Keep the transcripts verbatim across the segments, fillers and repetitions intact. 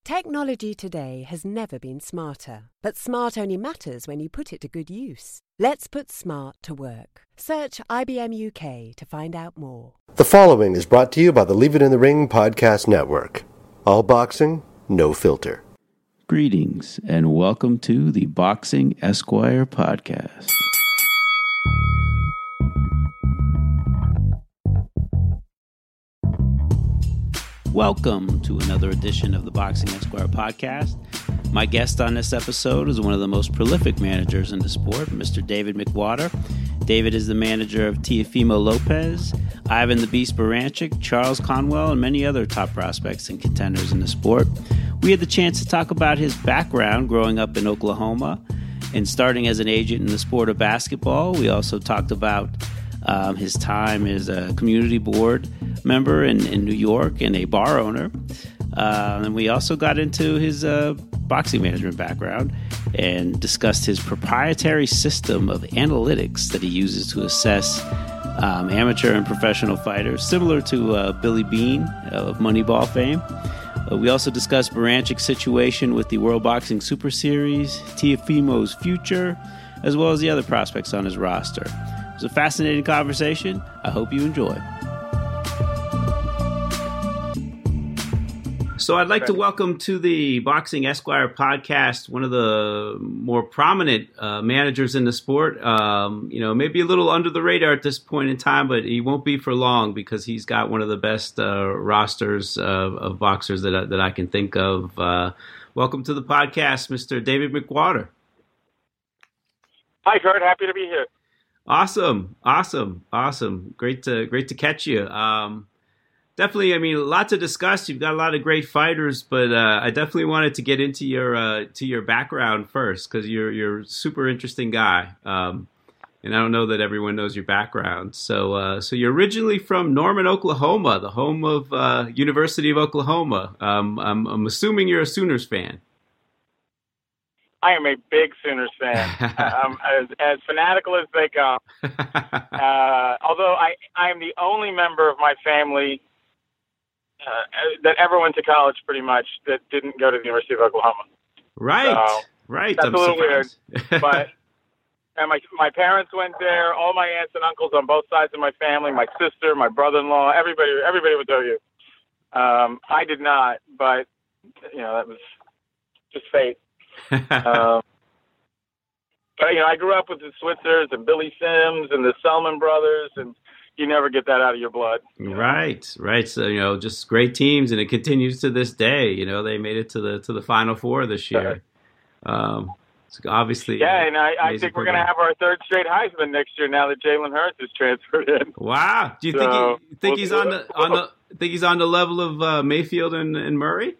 Technology today has never been smarter, but smart only matters when you put it to good use. Let's put smart to work. Search I B M U K to find out more. The following is brought to you by the Leave It in the Ring podcast network. All boxing, no filter. Greetings and welcome to the Boxing Esquire podcast. Welcome to another edition of the Boxing Esquire podcast. My guest on this episode is one of the most prolific managers in the sport, Mister David McWater. David is the manager of Teofimo Lopez, Ivan the Beast Baranchik, Charles Conwell, and many other top prospects and contenders in the sport. We had the chance to talk about his background growing up in Oklahoma and starting as an agent in the sport of basketball. We also talked about um, his time as a community board member in, in New York and a bar owner. Uh, and we also got into his uh, boxing management background and discussed his proprietary system of analytics that he uses to assess um, amateur and professional fighters, similar to uh, Billy Bean of Moneyball fame. Uh, we also discussed Baranchik's situation with the World Boxing Super Series, Teofimo's future, as well as the other prospects on his roster. It was a fascinating conversation. I hope you enjoy. So I'd like to welcome to the Boxing Esquire podcast one of the more prominent uh, managers in the sport. Um, you know, maybe a little under the radar at this point in time, but he won't be for long because he's got one of the best uh, rosters of, of boxers that I, that I can think of. Uh, welcome to the podcast, Mister David McWater. Hi, Kurt. Happy to be here. Awesome, awesome, awesome. Great to great to catch you. Um, Definitely, I mean, a lot to discuss. You've got a lot of great fighters, but uh, I definitely wanted to get into your uh, to your background first because you're you're a super interesting guy, um, and I don't know that everyone knows your background. So, uh, so you're originally from Norman, Oklahoma, the home of uh, University of Oklahoma. Um, I'm, I'm assuming you're a Sooners fan. I am a big Sooners fan. I'm as, as fanatical as they come. Uh, although I I am the only member of my family Uh, that ever went to college, pretty much, that didn't go to the University of Oklahoma. Right, so, right. That's I'm a little surprised. weird, but and my my parents went there. All my aunts and uncles on both sides of my family, my sister, my brother-in-law, everybody, everybody would tell you. Um, I did not, but you know that was just fate. um, but you know, I grew up with the Switzers and Billy Sims and the Selman brothers, and you never get that out of your blood. You know? Right, right. So, you know, just great teams, and it continues to this day. You know, they made it to the to the Final Four this year. Um, so obviously, yeah, and I, I think we're going to have our third straight Heisman next year now that Jalen Hurts is transferred in. Wow. Do you so, think he, think we'll, he's on the on the think he's on the level of uh, Mayfield and, and Murray?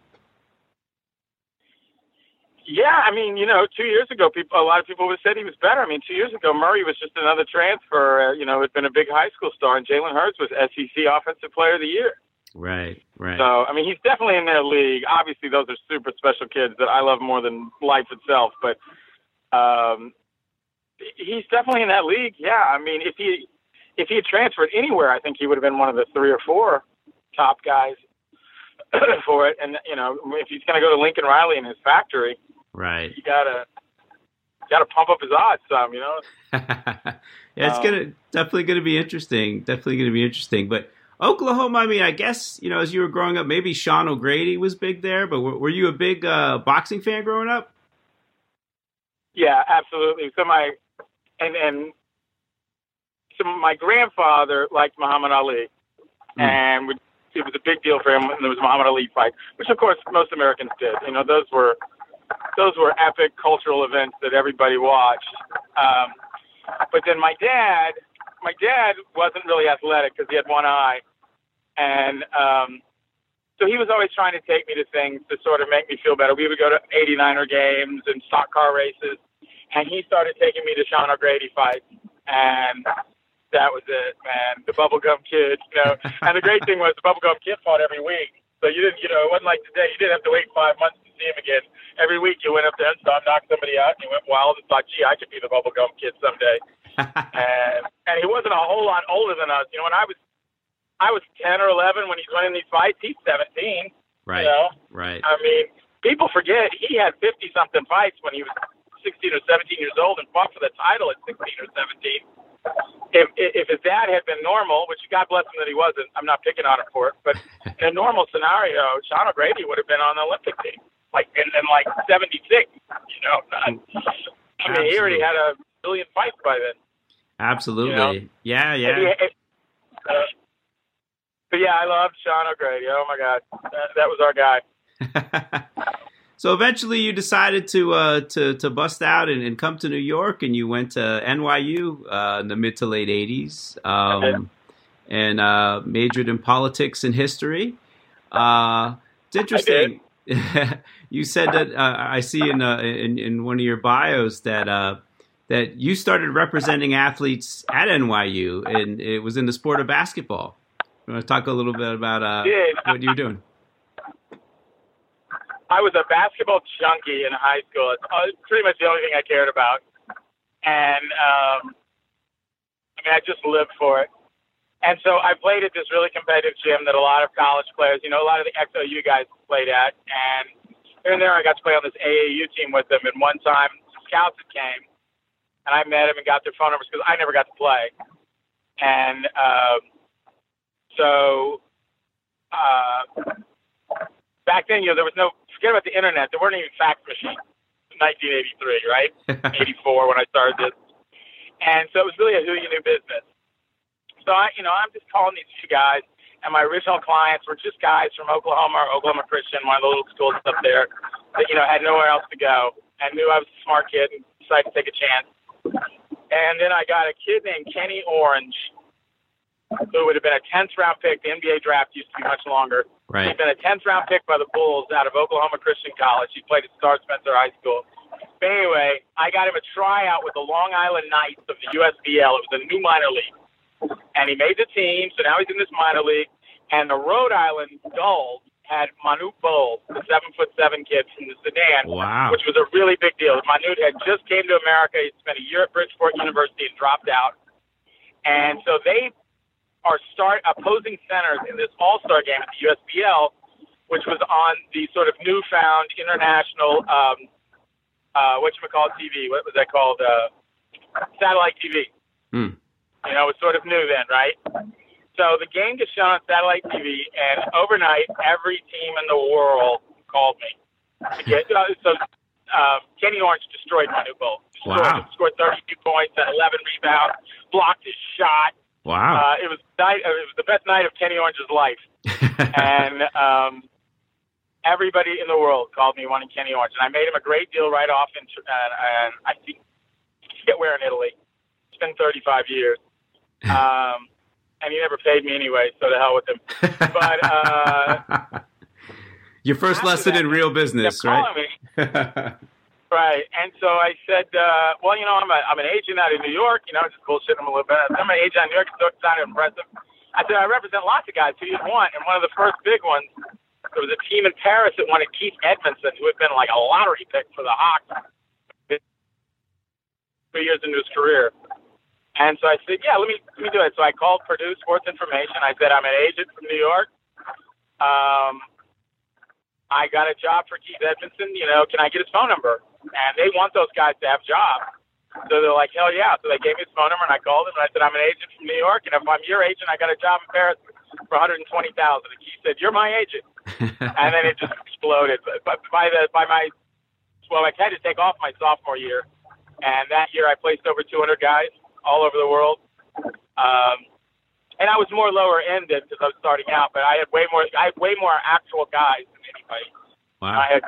Yeah, I mean, you know, two years ago, people, a lot of people would have said he was better. I mean, two years ago, Murray was just another transfer. Uh, you know, had been a big high school star, and Jalen Hurts was S E C Offensive Player of the Year. Right, right. So, I mean, he's definitely in their league. Obviously, those are super special kids that I love more than life itself. But um, he's definitely in that league. Yeah, I mean, if he if he had transferred anywhere, I think he would have been one of the three or four top guys for it. And you know, if he's going to go to Lincoln Riley in his factory. Right. You gotta gotta pump up his odds some, you know. Yeah, it's um, gonna definitely gonna be interesting. Definitely gonna be interesting. But Oklahoma, I mean, I guess, you know, as you were growing up, maybe Sean O'Grady was big there, but were, were you a big uh, boxing fan growing up? Yeah, absolutely. So my and and so my grandfather liked Muhammad Ali, mm. and would, it was a big deal for him when there was a Muhammad Ali fight, which of course most Americans did. You know, those were Those were epic cultural events that everybody watched. Um, but then my dad, my dad wasn't really athletic because he had one eye. And um, so he was always trying to take me to things to sort of make me feel better. We would go to eighty-niner games and stock car races. And he started taking me to Sean O'Grady fights. And that was it, man. The Bubblegum Kid, you know. And the great thing was the Bubblegum Kid fought every week. So you didn't, you know, it wasn't like today. You didn't have to wait five months to see him again. Every week you went up there and saw him knock somebody out, and you went wild and thought, gee, I could be the Bubblegum Kid someday. and and he wasn't a whole lot older than us. You know, when I was I was ten or eleven when he's winning these fights, he's seventeen. Right. You know? Right. I mean, people forget he had fifty-something fights when he was sixteen or seventeen years old and fought for the title at sixteen or seventeen. If, if his dad had been normal, which God bless him that he wasn't, I'm not picking on him for it, but in a normal scenario, Sean O'Grady would have been on the Olympic team, like in, in like seventy-six, you know. Not, I mean, he already had a billion fights by then. Absolutely. You know? Yeah, yeah. He, uh, but yeah, I loved Sean O'Grady. Oh my God, that, that was our guy. So eventually you decided to uh, to to bust out and, and come to New York, and you went to N Y U uh, in the mid to late eighties, um, and uh, majored in politics and history. Uh, it's interesting. You said that uh, I see in, uh, in in one of your bios that uh, that you started representing athletes at N Y U, and it was in the sport of basketball. You want to talk a little bit about uh, what you were doing? I was a basketball junkie in high school. It's pretty much the only thing I cared about. And, um, I mean, I just lived for it. And so I played at this really competitive gym that a lot of college players, you know, a lot of the X O U guys played at. And here and there I got to play on this A A U team with them. And one time, some scouts that came, and I met them and got their phone numbers because I never got to play. And um, so uh, back then, you know, there was no, forget about the internet. There weren't even fax machines in nineteen eighty-three, right? eighty-four when I started this. And so it was really a who you knew business. So, I, you know, I'm just calling these few guys, and my original clients were just guys from Oklahoma or Oklahoma Christian, one of the little schools up there that, you know, had nowhere else to go and knew I was a smart kid and decided to take a chance. And then I got a kid named Kenny Orange, who would have been a tenth round pick. The N B A draft used to be much longer. Right. He'd been a tenth round pick by the Bulls out of Oklahoma Christian College. He played at Star Spencer High School. But anyway, I got him a tryout with the Long Island Knights of the U S B L. It was a new minor league. And he made the team, so now he's in this minor league. And the Rhode Island Gulls had Manute Bol, the seven foot seven kid from the Sudan, wow. which was a really big deal. Manute had just came to America. He spent a year at Bridgeport University and dropped out. And so they are start opposing centers in this all-star game at the U S B L, which was on the sort of newfound international, um, uh, whatchamacallit T V. What was that called? Uh, satellite T V. Mm. You know, it was sort of new then, right? So the game gets shown on satellite T V, and overnight, every team in the world called me. To get, uh, so uh, Kenny Orange destroyed Manute Bol. Wow. Scored thirty-two points and eleven rebounds, blocked his shot. Wow. Uh, it was night, it was the best night of Kenny Orange's life. And um, everybody in the world called me wanting Kenny Orange. And I made him a great deal right off. In, and, and I think I forget where in Italy. It's been thirty-five years. Um, and he never paid me anyway, so to hell with him. But uh, your first lesson that, in real business, right? Right, and so I said, uh, well, you know, I'm a, I'm an agent out of New York, you know, just bullshitting him a little bit. I'm an agent out of New York, so it sounded impressive. I said, I represent lots of guys who you want, and one of the first big ones, there was a team in Paris that wanted Keith Edmondson, who had been like a lottery pick for the Hawks three years into his career. And so I said, yeah, let me let me do it. So I called Purdue Sports Information. I said, I'm an agent from New York. Um, I got a job for Keith Edmondson. You know, can I get his phone number? And they want those guys to have jobs. So they're like, hell yeah. So they gave me his phone number, and I called him, and I said, I'm an agent from New York, and if I'm your agent, I got a job in Paris for one hundred twenty thousand dollars. And Keith said, you're my agent. And then it just exploded. But by the by my, well, I had to take off my sophomore year, and that year I placed over two hundred guys all over the world. Um, and I was more lower ended because I was starting out, but I had way more, I had way more actual guys than anybody. Wow. I had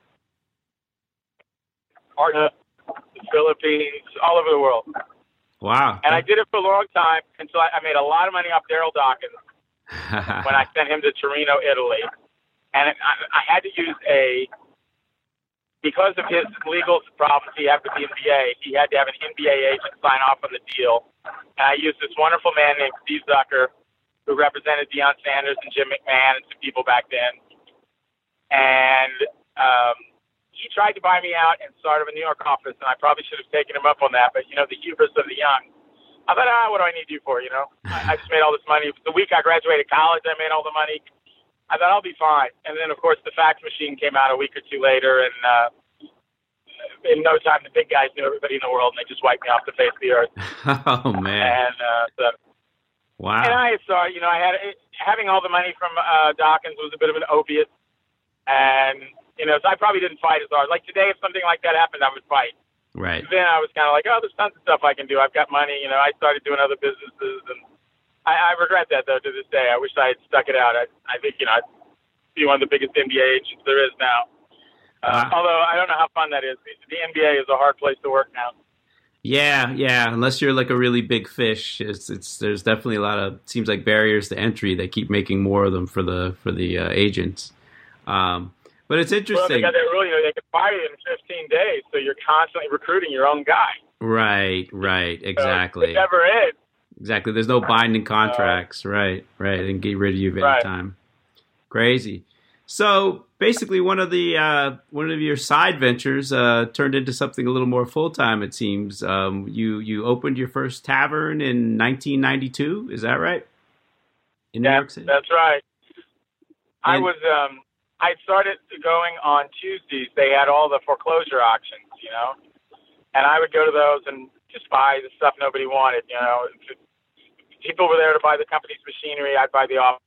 Argentina, the Philippines, all over the world. Wow. And I did it for a long time until I, I made a lot of money off Daryl Dawkins when I sent him to Torino, Italy. And it, I, I had to use a, because of his legal problems, he had to be N B A. He had to have an N B A agent sign off on the deal. And I used this wonderful man named Steve Zucker, who represented Deion Sanders and Jim McMahon and some people back then. And um, he tried to buy me out and start up a New York office, and I probably should have taken him up on that. But, you know, the hubris of the young. I thought, ah, what do I need you for, you know? I, I just made all this money. The week I graduated college, I made all the money. I thought I'll be fine. And then, of course, the fax machine came out a week or two later, and uh, in no time, the big guys knew everybody in the world, and they just wiped me off the face of the earth. Oh, man. And uh, so, wow. And I saw, you know, I had having all the money from uh, Dawkins was a bit of an opiate, and you know, so I probably didn't fight as hard. Like today, if something like that happened, I would fight. Right. Then I was kind of like, oh, there's tons of stuff I can do. I've got money. You know, I started doing other businesses, and I, I regret that though to this day. I wish I had stuck it out. I, I think you know, I'd be one of the biggest N B A agents there is now. Uh, wow. Although I don't know how fun that is. The N B A is a hard place to work now. Yeah, yeah. Unless you're like a really big fish, it's it's there's definitely a lot of seems like barriers to entry. They keep making more of them for the for the uh, agents. Um, but it's interesting. Well, they got that rule, you know, they can fire you in fifteen days, so you're constantly recruiting your own guy. Right, right, exactly. So it never ends. Exactly. There's no binding contracts. Uh, right, right. And get rid of you at right. any time. Crazy. So basically, one of the uh, one of your side ventures uh, turned into something a little more full time. It seems um, you you opened your first tavern in nineteen ninety-two. Is that right? In New yeah, York City. That's right. And, I was um, I started going on Tuesdays. They had all the foreclosure auctions, you know, and I would go to those and just buy the stuff nobody wanted. You know, people were there to buy the company's machinery. I'd buy the office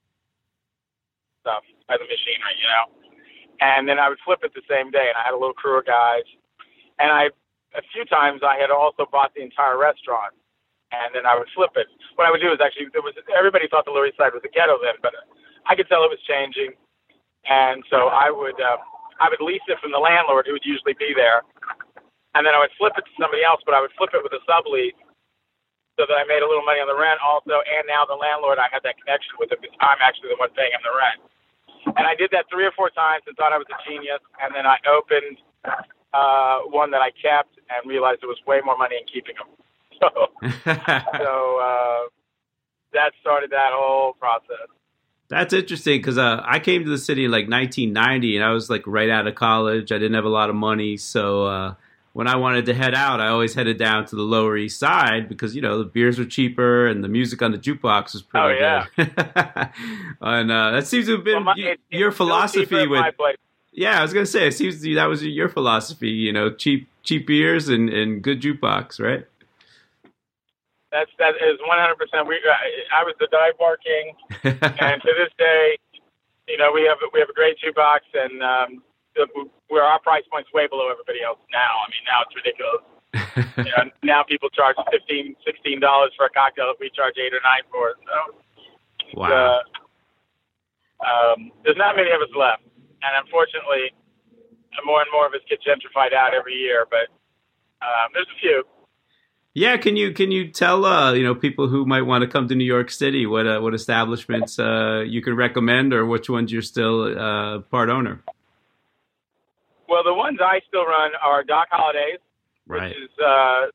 stuff. By the machinery, you know, and then I would flip it the same day, and I had a little crew of guys, and I, a few times I had also bought the entire restaurant, and then I would flip it. What I would do is actually, there was everybody thought the Lower East Side was a ghetto then, but I could tell it was changing, and so I would, uh, I would lease it from the landlord who would usually be there, and then I would flip it to somebody else, but I would flip it with a sublease, so that I made a little money on the rent also, and now the landlord, I had that connection with him because I'm actually the one paying him the rent. And I did that three or four times and thought I was a genius. And then I opened uh, one that I kept and realized there was way more money in keeping them. So, so uh, that started that whole process. That's interesting because uh, I came to the city in like nineteen ninety and I was like right out of college. I didn't have a lot of money. So uh, when I wanted to head out, I always headed down to the Lower East Side because, you know, the beers were cheaper and the music on the jukebox was pretty oh, yeah. good. And uh, that seems to have been well, my, y- it, your philosophy with. My place. Yeah, I was gonna say it seems to, that was your philosophy. You know, cheap cheap beers and, and good jukebox, right? That's that is one hundred percent. We I was the dive bar king, and to this day, you know, we have we have a great jukebox, and um, where our price point's way below everybody else now. I mean, now it's ridiculous. You know, now people charge fifteen, sixteen dollars for a cocktail. We charge eight or nine for it. So, wow. Uh, um, there's not many of us left, and unfortunately, more and more of us get gentrified out every year. But um, there's a few. Yeah, can you can you tell uh, you know people who might want to come to New York City what uh, what establishments uh, you can recommend, or which ones you're still uh, part owner? Well, the ones I still run are Doc Holliday's, right. which is uh,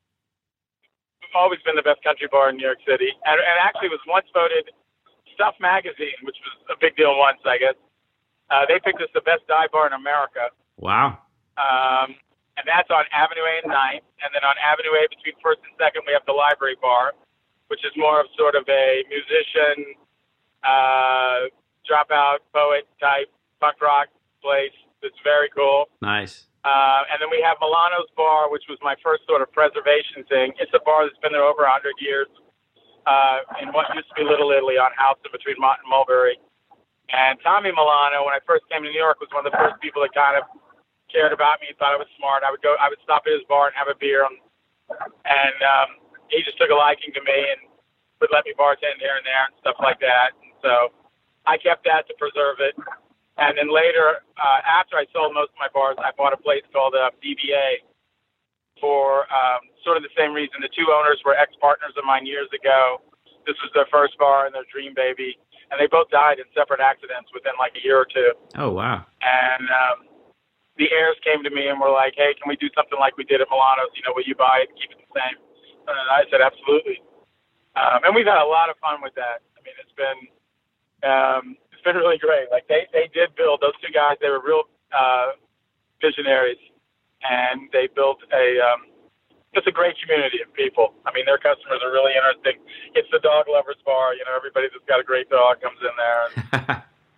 always been the best country bar in New York City, and, and actually was once voted Stuff Magazine, which was a big deal once, I guess. Uh, they picked us the best dive bar in America. Wow. Um, and that's on Avenue A and ninth, and then on Avenue A between first and second, we have the Library Bar, which is more of sort of a musician, uh, dropout poet type punk rock place. It's very cool. Nice. Uh, and then we have Milano's Bar, which was my first sort of preservation thing. It's a bar that's been there over one hundred years uh, in what used to be Little Italy on Houston between Mott and Mulberry. And Tommy Milano, when I first came to New York, was one of the first people that kind of cared about me and thought I was smart. I would go, I would stop at his bar and have a beer, and, and um, he just took a liking to me and would let me bartend here and there and stuff like that. And so I kept that to preserve it. And then later, uh, after I sold most of my bars, I bought a place called uh, D B A for um, sort of the same reason. The two owners were ex-partners of mine years ago. This was their first bar and their dream baby. And they both died in separate accidents within like a year or two. Oh, wow. And um, the heirs came to me and were like, hey, can we do something like we did at Milano's? You know, will you buy it and keep it the same? And I said, absolutely. Um, and we've had a lot of fun with that. I mean, it's been um, it's been really great. Like, they, they did build, those two guys, they were real uh, visionaries. And they built a, um, just a great community of people. I mean, their customers are really interesting. It's the dog lovers bar. You know, everybody that's got a great dog comes in there. And,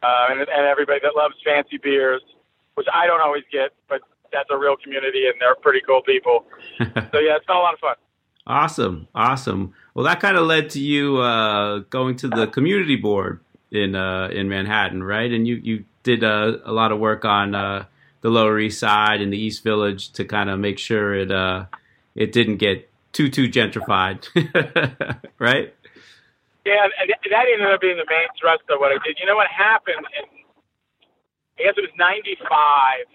uh, and, and everybody that loves fancy beers, which I don't always get, but that's a real community, and they're pretty cool people. So, yeah, it's been a lot of fun. Awesome. Awesome. Well, that kind of led to you uh, going to the community board in uh, in Manhattan, right? And you, you did uh, a lot of work on uh, the Lower East Side and the East Village to kind of make sure it uh, it didn't get too, too gentrified, right? Yeah, that ended up being the main thrust of what I did. You know what happened? In, I guess it was ninety-five.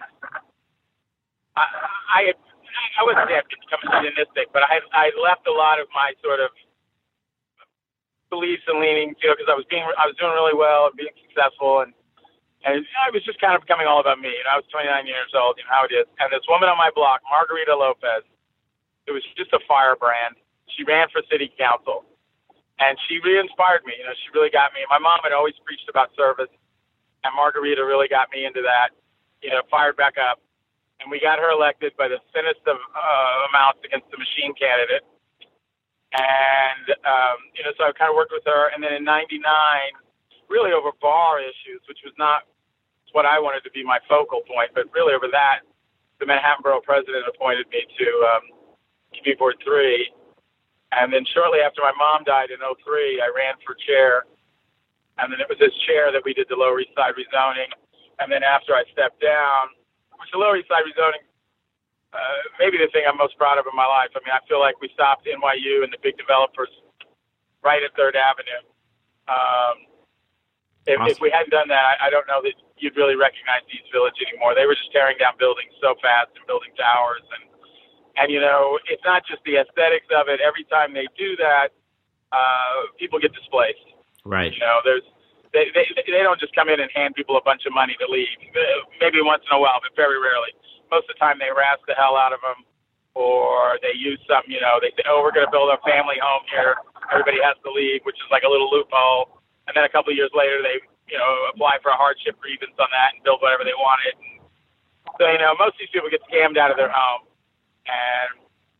I, I had I wasn't there to become hedonistic, but I I left a lot of my sort of beliefs and leanings, you know, because I was being I was doing really well and being successful, and and I was just kind of becoming all about me. You know, I was twenty-nine years old, you know how it is. And this woman on my block, Margarita Lopez, it was just a firebrand. She ran for city council, and she re-inspired me. You know, she really got me. My mom had always preached about service, and Margarita really got me into that. You know, fired back up. And we got her elected by the thinnest of uh, amounts against the machine candidate. And, um, you know, so I kind of worked with her. And then in ninety-nine, really over bar issues, which was not what I wanted to be my focal point, but really over that, the Manhattan Borough president appointed me to um, Community Board three. And then shortly after my mom died in oh three, I ran for chair. And then it was this chair that we did the Lower East Side rezoning. And then after I stepped down, which the Lower East Side rezoning, uh, maybe the thing I'm most proud of in my life. I mean, I feel like we stopped N Y U and the big developers right at Third Avenue. Um, if, awesome. if we hadn't done that, I, I don't know that you'd really recognize East Village anymore. They were just tearing down buildings so fast and building towers. And, and you know, it's not just the aesthetics of it. Every time they do that, uh, people get displaced. Right. You know, there's They, they they don't just come in and hand people a bunch of money to leave. Maybe once in a while, but very rarely. Most of the time, they harass the hell out of them, or they use some, you know, they say, oh, we're going to build a family home here. Everybody has to leave, which is like a little loophole. And then a couple of years later, they, you know, apply for a hardship grievance on that and build whatever they wanted. So, you know, most of these people get scammed out of their home. And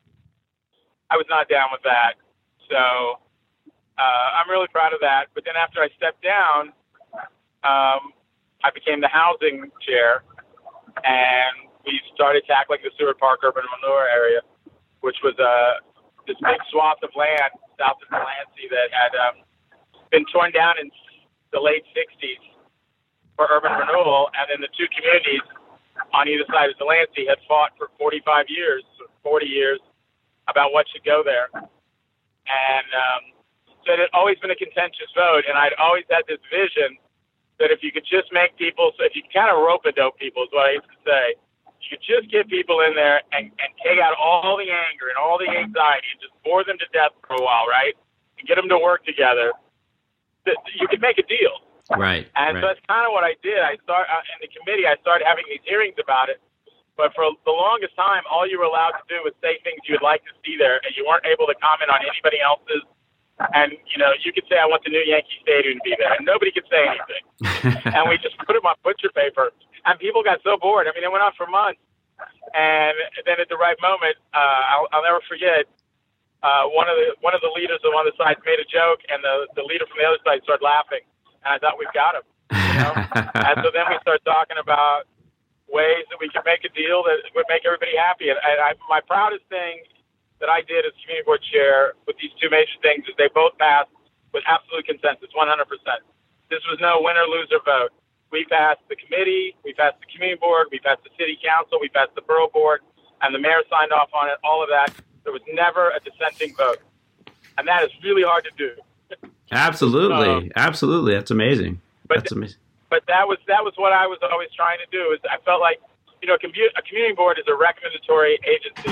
I was not down with that. So Uh, I'm really proud of that. But then after I stepped down, um, I became the housing chair, and we started tackling the Seward Park urban manure area, which was uh, this big swath of land south of Delancey that had um, been torn down in the late sixties for urban renewal. And then the two communities on either side of Delancey had fought for forty-five years, forty years, about what should go there. And um, so it had always been a contentious vote, and I'd always had this vision that if you could just make people, so if you kind of rope-a-dope people is what I used to say, you could just get people in there and, and take out all the anger and all the anxiety and just bore them to death for a while, right, and get them to work together, that you could make a deal. Right. And right. so that's kind of what I did. I start uh, in the committee, I started having these hearings about it, but for the longest time, all you were allowed to do was say things you would like to see there, and you weren't able to comment on anybody else's. And, you know, you could say, I want the new Yankee Stadium to be there. And nobody could say anything. And we just put them on butcher paper. And people got so bored. I mean, it went on for months. And then at the right moment, uh, I'll, I'll never forget, uh, one of the one of the leaders on one of the sides made a joke, and the, the leader from the other side started laughing. And I thought, we've got him. You know? And so then we started talking about ways that we could make a deal that would make everybody happy. And, and I, my proudest thing that I did as community board chair with these two major things is they both passed with absolute consensus, one hundred percent. This was no winner-loser vote. We passed the committee, we passed the community board, we passed the city council, we passed the borough board, and the mayor signed off on it, all of that. There was never a dissenting vote. And that is really hard to do. Absolutely. Um, Absolutely. That's amazing. But, That's amazing. But that was that was what I was always trying to do. Is I felt like, you know, a community board is a recommendatory agency.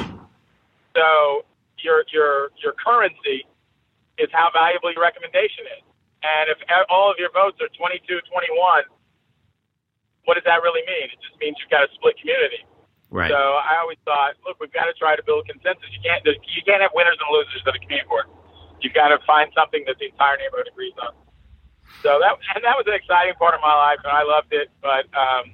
So your your your currency is how valuable your recommendation is. And if all of your votes are twenty-two twenty-one, what does that really mean? It just means you've got a split community. Right. So I always thought, look, we've got to try to build consensus. You can't you can't have winners and losers at a community board. You've got to find something that the entire neighborhood agrees on. So that and that was an exciting part of my life, and I loved it. But um,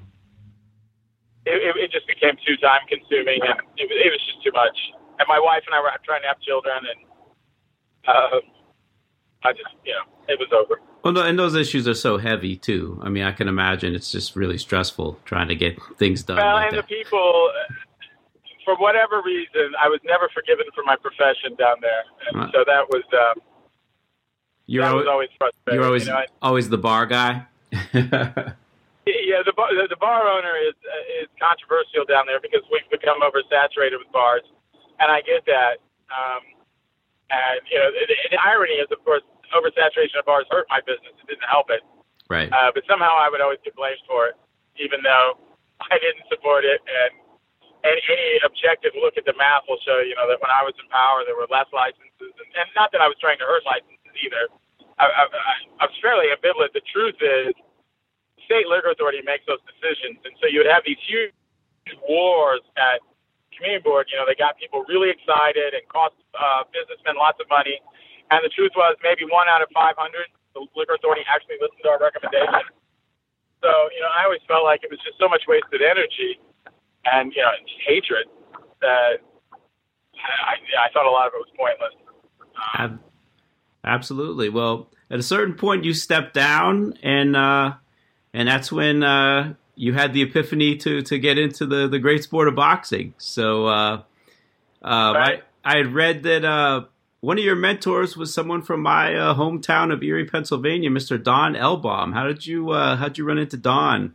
it, it, it just became too time consuming, and it, it was just too much. And my wife and I were trying to have children, and uh, I just, you know, it was over. Well, no, and those issues are so heavy too. I mean, I can imagine it's just really stressful trying to get things done. Well, like and that. the people, for whatever reason, I was never forgiven for my profession down there, and Right. so that was um, You're that always, was always frustrating. you're always you know, I, always the bar guy. Yeah, the bar, the bar owner is uh, is controversial down there because we've become oversaturated with bars, and I get that. Um, and you know, the, the irony is, of course, oversaturation of bars hurt my business. It didn't help it. Right. Uh, but somehow I would always get blamed for it, even though I didn't support it. And and any objective look at the math will show, you know, that when I was in power, there were less licenses, and, and not that I was trying to hurt licenses either. I, I, I, I was fairly ambivalent. The truth is, state liquor authority makes those decisions, and so you would have these huge wars at community board. You know, they got people really excited and cost uh, businessmen lots of money. And the truth was, maybe one out of five hundred, the liquor authority actually listened to our recommendation. So, you know, I always felt like it was just so much wasted energy and, you know, hatred that I, I thought a lot of it was pointless. Ab- Absolutely. Well, at a certain point, you stepped down, and uh, and that's when uh, you had the epiphany to, to get into the, the great sport of boxing. So uh, uh, Right. I, I had read that uh, one of your mentors was someone from my uh, hometown of Erie, Pennsylvania, Mister Don Elbaum. How did you uh, how'd you run into Don?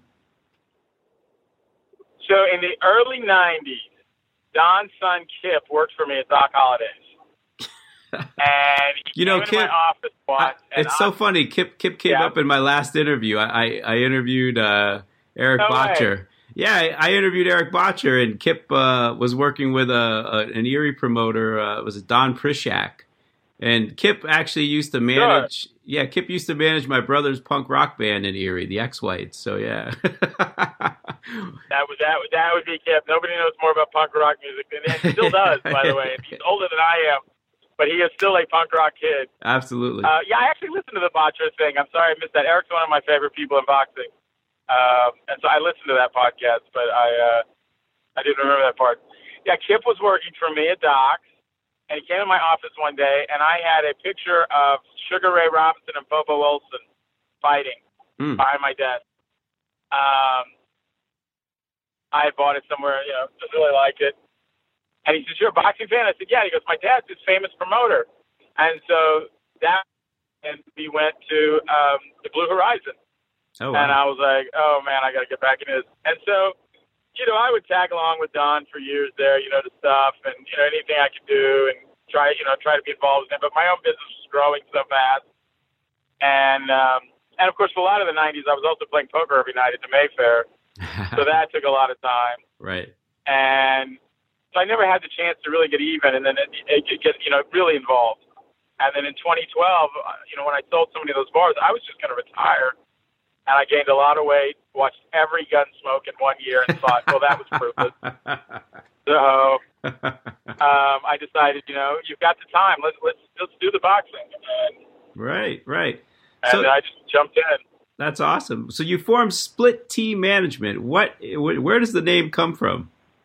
So in the early nineties, Don's son Kip worked for me at Doc Holliday's. And he You know, came into Kip, my office once. I- and it's so I- funny. Kip Kip came Yeah. up in my last interview. I I, I interviewed uh, Eric No Botcher. way. Yeah, I, I interviewed Eric Botcher, and Kip uh, was working with a, a an Erie promoter. Uh, it was Don Prishak, and Kip actually used to manage. Yeah, Kip used to manage my brother's punk rock band in Erie, the X Whites. So yeah. That was that. That would be Kip. Nobody knows more about punk rock music than he still does, by the way. And he's older than I am, but he is still a punk rock kid. Absolutely. Uh, yeah, I actually listened to the Botcher thing. I'm sorry I missed that. Eric's one of my favorite people in boxing, um, and so I listened to that podcast, but I uh, I didn't remember that part. Yeah, Kip was working for me at Doc's, and he came in my office one day, and I had a picture of Sugar Ray Robinson and Bobo Olson fighting Mm. behind my desk. Um, I had bought it somewhere, you know, just really liked it. And he says, "You're a boxing fan?" I said, "Yeah." He goes, "My dad's this famous promoter." And so that, and we went to um, the Blue Horizon. Oh, And wow. I was like, oh, man, I got to get back into this. And so, you know, I would tag along with Don for years there, you know, to stuff and, you know, anything I could do and try, you know, try to be involved in it. But my own business was growing so fast. And, um, and of course, for a lot of the nineties, I was also playing poker every night at the Mayfair. So that took a lot of time. Right. And so I never had the chance to really get even and then it, it could get, you know, really involved. And then in twenty twelve, you know, when I sold so many of those bars, I was just going to retire. And I gained a lot of weight, watched every Gunsmoke in one year and thought, well, that was fruitless. So um, I decided, you know, you've got the time. Let's, let's, let's do the boxing. And, Right, right. and So I just jumped in. that's awesome. So you formed Split T Management. What? wh- Where does the name come from?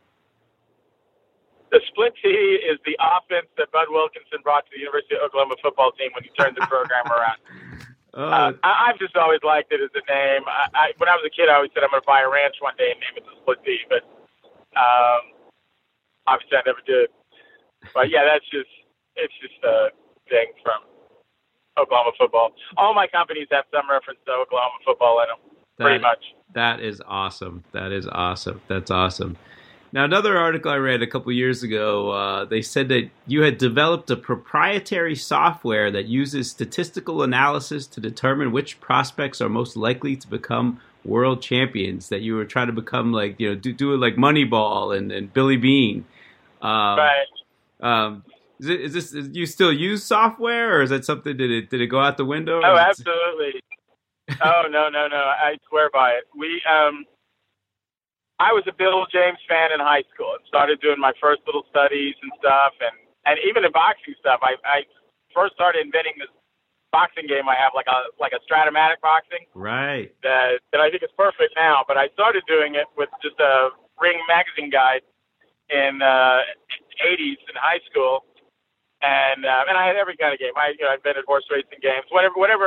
The Split T is the offense that Bud Wilkinson brought to the University of Oklahoma football team when he turned the program around. Oh, Uh, I, I've just always liked it as a name. I, I, when I was a kid, I always said I'm going to buy a ranch one day and name it the Split T, but um, obviously I never did. But yeah, that's just it's just a thing from Oklahoma football. All my companies have some reference to Oklahoma football in them, pretty That- much. that is awesome. That is awesome. That's awesome. Now, another article I read a couple years ago, uh, they said that you had developed a proprietary software that uses statistical analysis to determine which prospects are most likely to become world champions. That you were trying to become like, you know, do, do it like Moneyball and, and Billy Bean. Um, Right. Um, is, it, is this? Do you still use software, or is that something? Did it did it go out the window? Oh, Or is it- absolutely. Oh, no, no, no. I swear by it. We, um, I was a Bill James fan in high school and started doing my first little studies and stuff. And, and even in boxing stuff, I, I first started inventing this boxing game I have, like a, like a Stratomatic boxing Right. that, that I think is perfect now. But I started doing it with just a Ring magazine guide in, uh, eighties in high school. And, uh, and I had every kind of game. I, you know, I invented horse racing games, whatever, whatever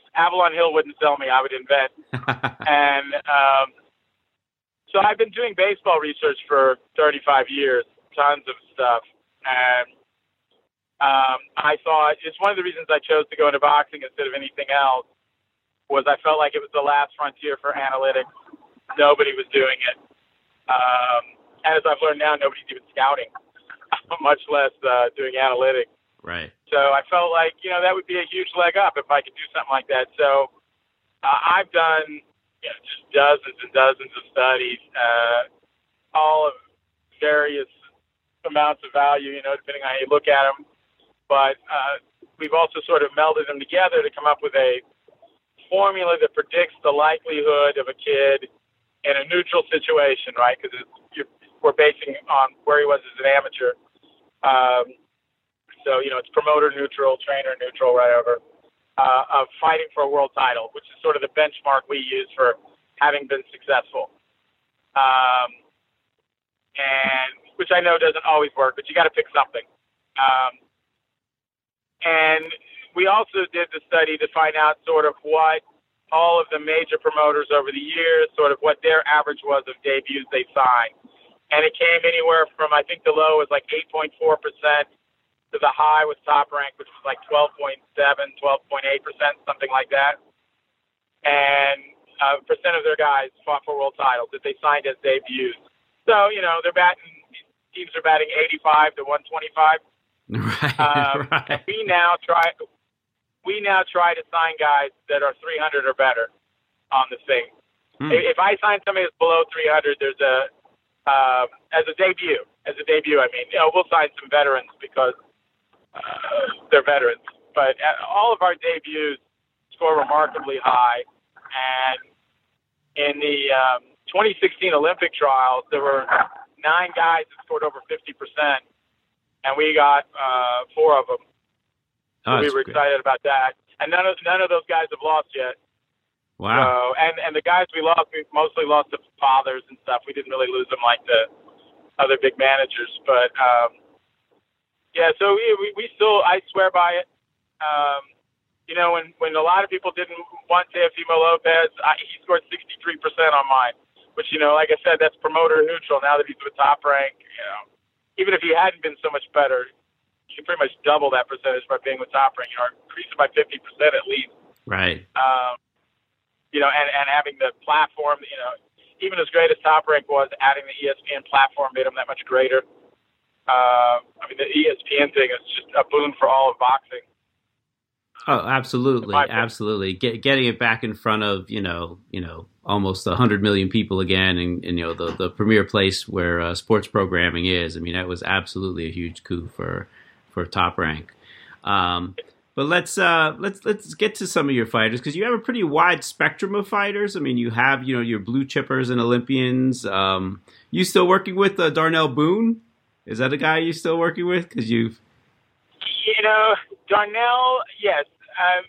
Avalon Hill wouldn't sell me. I would invent. and um, so I've been doing baseball research for thirty-five years, tons of stuff. And um, I thought it's one of the reasons I chose to go into boxing instead of anything else was I felt like it was the last frontier for analytics. Nobody was doing it. Um, and as I've learned now, nobody's even scouting, much less uh, doing analytics. Right. So I felt like, you know, that would be a huge leg up if I could do something like that. So uh, I've done you know, just dozens and dozens of studies, uh, all of various amounts of value, you know, depending on how you look at them. But uh, we've also sort of melded them together to come up with a formula that predicts the likelihood of a kid in a neutral situation, right? Because we're basing on where he was as an amateur. Um, so, you know, it's promoter neutral, trainer neutral, whatever, uh, of fighting for a world title, which is sort of the benchmark we use for having been successful. Um, and which I know doesn't always work, but you got to pick something. Um, and we also did the study to find out sort of what all of the major promoters over the years, sort of what their average was of debuts they signed. And it came anywhere from, I think the low was like eight point four percent to the high with Top Rank, which was like twelve point seven, twelve point eight percent, something like that. And a uh, percent of their guys fought for world titles that they signed as debuts. So, you know, they're batting, teams are batting eighty-five to one twenty-five. Right, um, right. And we now try, we now try to sign guys that are three hundred or better on the thing. Hmm. If I sign somebody that's below three hundred, there's a, uh, as a debut, as a debut, I mean, you know, we'll sign some veterans because uh, they're veterans. But all of our debuts score remarkably high. And in the um, twenty sixteen Olympic trials, there were nine guys that scored over fifty percent. And we got uh, four of them. Oh, so we were great. excited about that. And none of none of those guys have lost yet. Wow. So, and, and the guys we lost, we mostly lost to fathers and stuff. We didn't really lose them like the other big managers. But, um, yeah, so we, we, we still, I swear by it. Um, you know, when, when a lot of people didn't want Teofimo Lopez, I, he scored sixty-three percent on mine, which, you know, like I said, that's promoter neutral. Now that he's with Top Rank, you know, even if he hadn't been so much better, you can pretty much double that percentage by being with Top Rank, you know, increase it by fifty percent at least. Right. Um, you know, and, and having the platform, you know, even as great as Top Rank was, adding the E S P N platform made him that much greater. Uh, I mean, the E S P N thing is just a boon for all of boxing. Oh, absolutely, absolutely. Get, getting it back in front of, you know, you know, almost a hundred million people again, and, and you know, the, the premier place where uh, sports programming is. I mean, that was absolutely a huge coup for for Top Rank. Um, but let's uh, let's let's get to some of your fighters, because you have a pretty wide spectrum of fighters. I mean, you have, you know, your blue chippers and Olympians. Um, you still working with uh, Darnell Boone? Is that a guy you still working with? Because you've, you know, Darnell, yes. Um,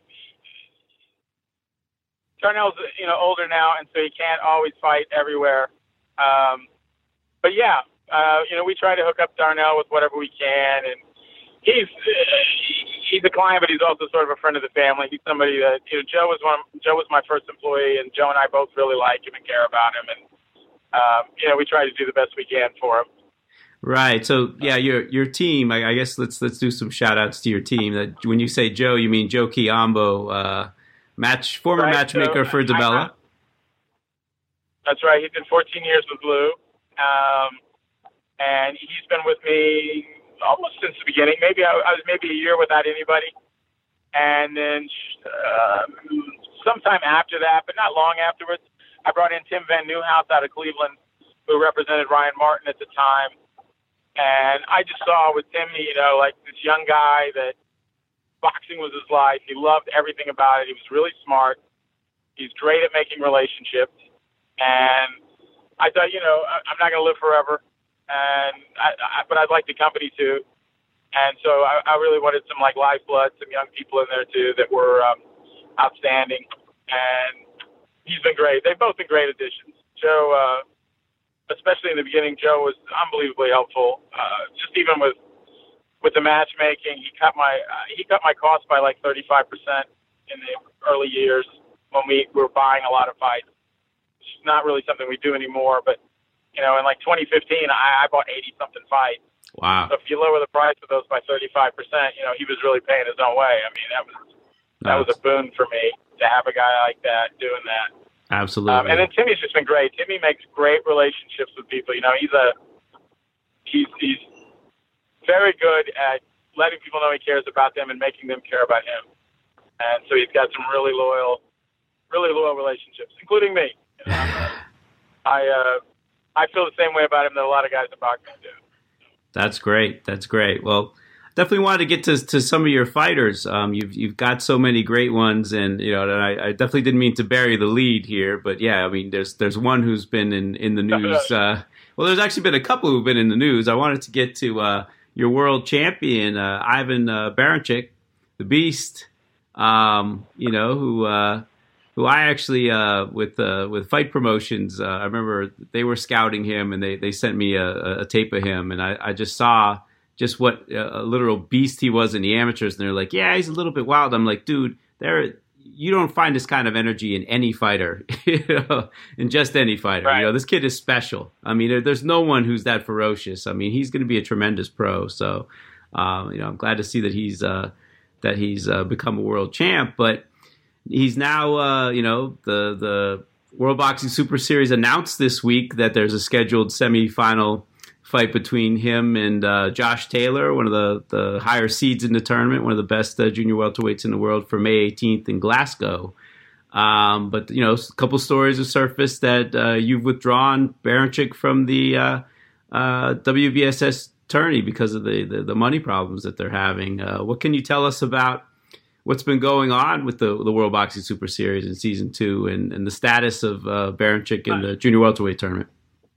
Darnell's, you know, older now, and so he can't always fight everywhere. Um, but yeah, uh, you know, we try to hook up Darnell with whatever we can, and he's uh, he's a client, but he's also sort of a friend of the family. He's somebody that, you know, Joe was one. Joe was my first employee, and Joe and I both really like him and care about him, and um, you know, we try to do the best we can for him. right. So yeah, your your team. I, I guess let's let's do some shout outs to your team. That when you say Joe, you mean Joe Kiambo, uh, match former Right, matchmaker so for DiBella. I, I, that's right. He did fourteen years with Lou, um, and he's been with me almost since the beginning. Maybe I, I was maybe a year without anybody, and then uh, sometime after that, but not long afterwards, I brought in Tim Van Nieuwhouse out of Cleveland, who represented Ryan Martin at the time. And I just saw with Tim, you know, like this young guy that boxing was his life. He loved everything about it. He was really smart. He's great at making relationships. And I thought, you know, I'm not going to live forever, and I, I, but I'd like the company too. And so I, I really wanted some like lifeblood, some young people in there too that were um, outstanding. And he's been great. They've both been great additions. Joe, uh, especially in the beginning, Joe was unbelievably helpful. Uh, just even with with the matchmaking, he cut my uh, he cut my costs by like thirty-five percent in the early years when we were buying a lot of fights. It's not really something we do anymore, but, you know, in like twenty fifteen, I, I bought eighty-something fights. Wow. So if you lower the price of those by thirty-five percent, you know, he was really paying his own way. I mean, that was that was a boon for me to have a guy like that doing that. Absolutely. Um, and then Timmy's just been great. Timmy makes great relationships with people. You know, he's a he's he's very good at letting people know he cares about them and making them care about him. And so he's got some really loyal, really loyal relationships, including me. You know, I uh, I feel the same way about him that a lot of guys in boxing do. That's great. That's great. Well, definitely wanted to get to to some of your fighters. Um, you've you've got so many great ones, and you know, and I, I definitely didn't mean to bury the lead here, but yeah, I mean, there's there's one who's been in in the news. Uh, well, there's actually been a couple who've been in the news. I wanted to get to uh, your world champion, uh, Ivan uh, Baranchyk, the Beast. Um, you know, who uh, who I actually uh, with uh, with Fight Promotions. Uh, I remember they were scouting him, and they they sent me a, a tape of him, and I, I just saw just what a literal beast he was in the amateurs. And they're like, yeah, he's a little bit wild. I'm like, dude, there, you don't find this kind of energy in any fighter, you know, in just any fighter. Right. You know, this kid is special. I mean, there, there's no one who's that ferocious. I mean, he's going to be a tremendous pro. So, um, you know, I'm glad to see that he's, uh, that he's uh, become a world champ, but he's now, uh, you know, the, the World Boxing Super Series announced this week that there's a scheduled semifinal fight between him and uh, Josh Taylor, one of the, the higher seeds in the tournament, one of the best uh, junior welterweights in the world, for May eighteenth in Glasgow. Um, but, you know, a couple stories have surfaced that uh, you've withdrawn Baranchyk from the uh, uh, W B S S tourney because of the, the, the money problems that they're having. Uh, what can you tell us about what's been going on with the, the World Boxing Super Series in season two and, and the status of uh, Baranchyk in the junior welterweight tournament?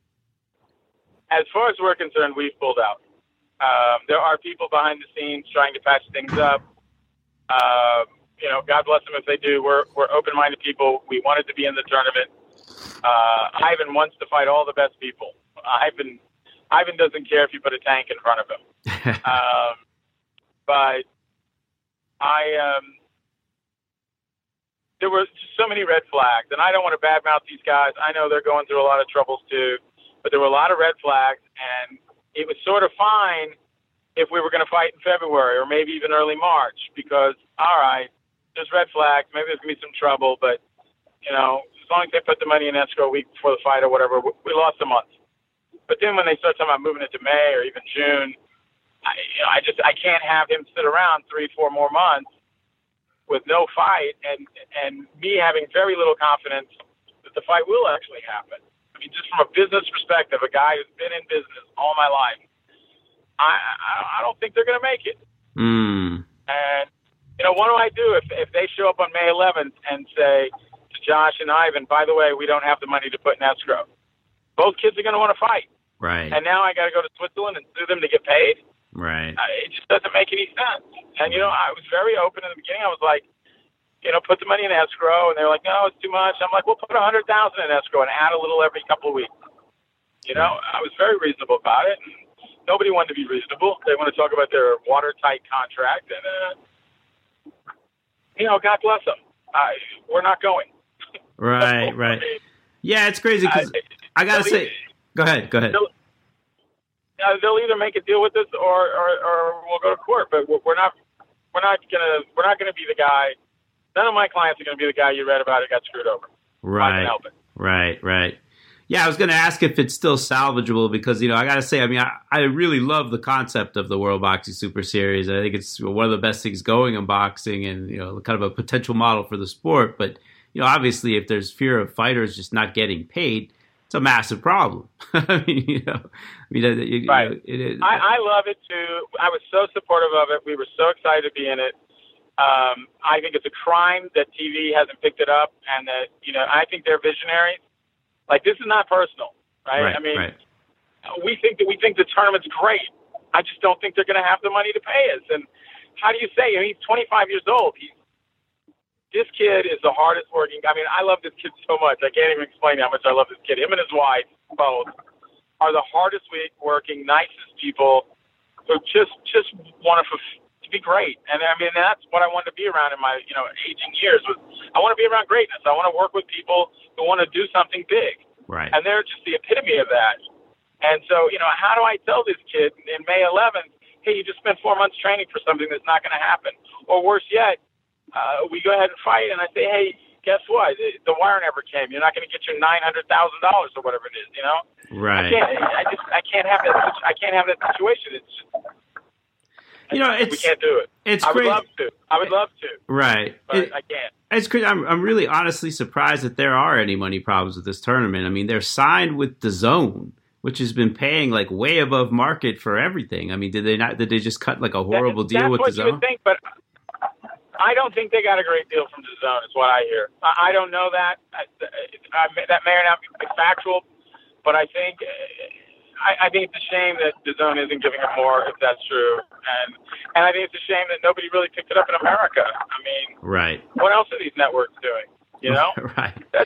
As far as we're concerned, we've pulled out. Um, there are people behind the scenes trying to patch things up. Uh, you know, God bless them if they do. We're we're open-minded people. We wanted to be in the tournament. Uh, Ivan wants to fight all the best people. Ivan Ivan doesn't care if you put a tank in front of him. um, but I um, there were so many red flags, and I don't want to badmouth these guys. I know they're going through a lot of troubles too. But there were a lot of red flags, and it was sort of fine if we were going to fight in February or maybe even early March because, all right, there's red flags. Maybe there's going to be some trouble, but, you know, as long as they put the money in escrow a week before the fight or whatever, we lost a month. But then when they start talking about moving it to May or even June, I, you know, I just I can't have him sit around three, four more months with no fight and, and me having very little confidence that the fight will actually happen. I mean, just from a business perspective, a guy who's been in business all my life, I I, I don't think they're going to make it. Mm. And, you know, what do I do if if they show up on May eleventh and say to Josh and Ivan, by the way, we don't have the money to put in escrow? Both kids are going to want to fight. Right. And now I got to go to Switzerland and sue them to get paid? Right. Uh, it just doesn't make any sense. And, you know, I was very open in the beginning. I was like, you know, put the money in escrow, and they're like, no, it's too much. I'm like, we'll put a hundred thousand in escrow and add a little every couple of weeks. You know, I was very reasonable about it. And nobody wanted to be reasonable. They want to talk about their watertight contract, and uh, you know, God bless them. I, we're not going. Right, right. Yeah, it's crazy because I, I gotta say, either, go ahead, go ahead. They'll, uh, they'll either make a deal with us, or, or, or we'll go to court. But we're not, we're not gonna, we're not gonna be the guy. None of my clients are going to be the guy you read about who got screwed over. Right. I can help it. Right, right. Yeah, I was going to ask if it's still salvageable because, you know, I got to say, I mean, I, I really love the concept of the World Boxing Super Series. I think it's one of the best things going in boxing and, you know, kind of a potential model for the sport. But, you know, obviously if there's fear of fighters just not getting paid, it's a massive problem. I mean, you know, I mean, it, right. You know, it, it, I, I love it too. I was so supportive of it. We were so excited to be in it. Um, I think it's a crime that T V hasn't picked it up, and that, you know, I think they're visionaries. Like, this is not personal, right? right I mean, right. we think that we think the tournament's great. I just don't think they're going to have the money to pay us. And how do you say? I mean, he's twenty-five years old. He's this kid is the hardest working. I mean, I love this kid so much. I can't even explain how much I love this kid. Him and his wife both are the hardest working, nicest people who just just want to be great. And I mean, that's what I wanted to be around in my, you know, aging years. Was I want to be around greatness. I want to work with people who want to do something big. Right. And they're just the epitome of that. And so, you know, how do I tell this kid in May eleventh, hey, you just spent four months training for something that's not going to happen? Or worse yet, uh, we go ahead and fight, and I say, hey, guess what? The, the wire never came. You're not going to get your nine hundred thousand dollars or whatever it is. You know. Right. I can't. I just. I can't have that. I can't have that situation. It's. Just, you know, it's. We can't do it. It's I would crazy. love to. I would love to. Right. But It, I can't. It's crazy. I'm. I'm really honestly surprised that there are any money problems with this tournament. I mean, they're signed with DAZN, which has been paying like way above market for everything. I mean, did they not? Did they just cut like a horrible that, deal with that's what DAZN? you would think, but. I don't think they got a great deal from DAZN, is what I hear. I, I don't know that. I, I, that may or not be factual, but I think I, I think it's a shame that DAZN isn't giving them more, if that's true. And and I think it's a shame that nobody really picked it up in America. I mean, right. What else are these networks doing? You know, right. That's.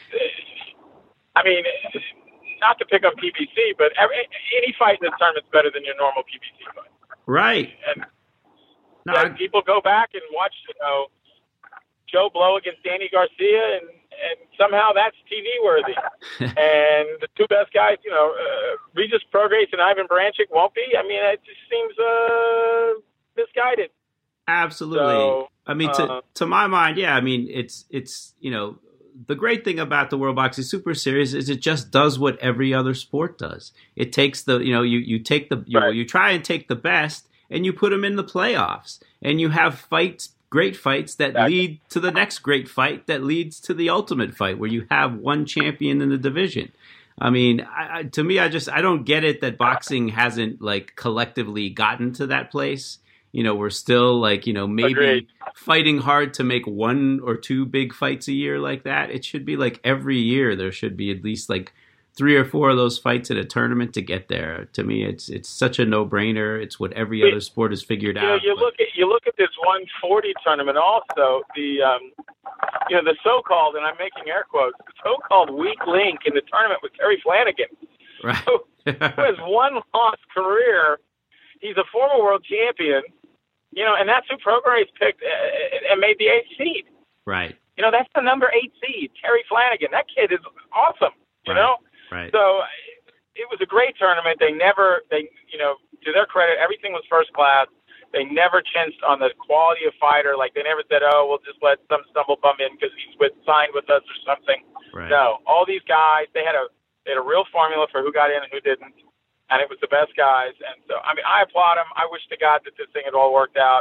I mean, not to pick up P B C, but every, any fight in this tournament's better than your normal P B C fight. Right. And, No, that I- people go back and watch, you know, Joe Blow against Danny Garcia, and, and somehow that's T V worthy. And the two best guys, you know, uh, Regis Prograis and Ivan Branchik won't be. I mean, it just seems uh, misguided. Absolutely. So, I mean, to uh, to my mind, yeah. I mean, it's it's you know, the great thing about the World Boxing Super Series is it just does what every other sport does. It takes the you know you you take the you, Right. know, you try and take the best and you put them in the playoffs, and you have fights, great fights that Exactly. lead to the next great fight that leads to the ultimate fight, where you have one champion in the division. I mean, I, I, to me, I just I don't get it that boxing hasn't like collectively gotten to that place. You know, we're still like, you know, maybe Agreed. fighting hard to make one or two big fights a year like that. It should be like every year there should be at least like three or four of those fights in a tournament to get there. To me, it's it's such a no-brainer. It's what every other sport has figured You know, out. you but- look at you look at this one forty tournament. Also, the um, you know the so-called, and I'm making air quotes, the so-called weak link in the tournament was Terry Flanagan, right. who has one loss career. He's a former world champion. You know, and that's who Prograis picked uh, and made the eighth seed. right. You know, that's the number eight seed, Terry Flanagan. That kid is awesome. You Right. know. Right. So it was a great tournament. They never, they, you know, to their credit, everything was first class. They never chinched on the quality of fighter. Like they never said, "Oh, we'll just let some stumble bum in because he's with signed with us or something." Right. No, all these guys, they had a they had a real formula for who got in and who didn't, and it was the best guys. And so, I mean, I applaud them. I wish to God that this thing had all worked out.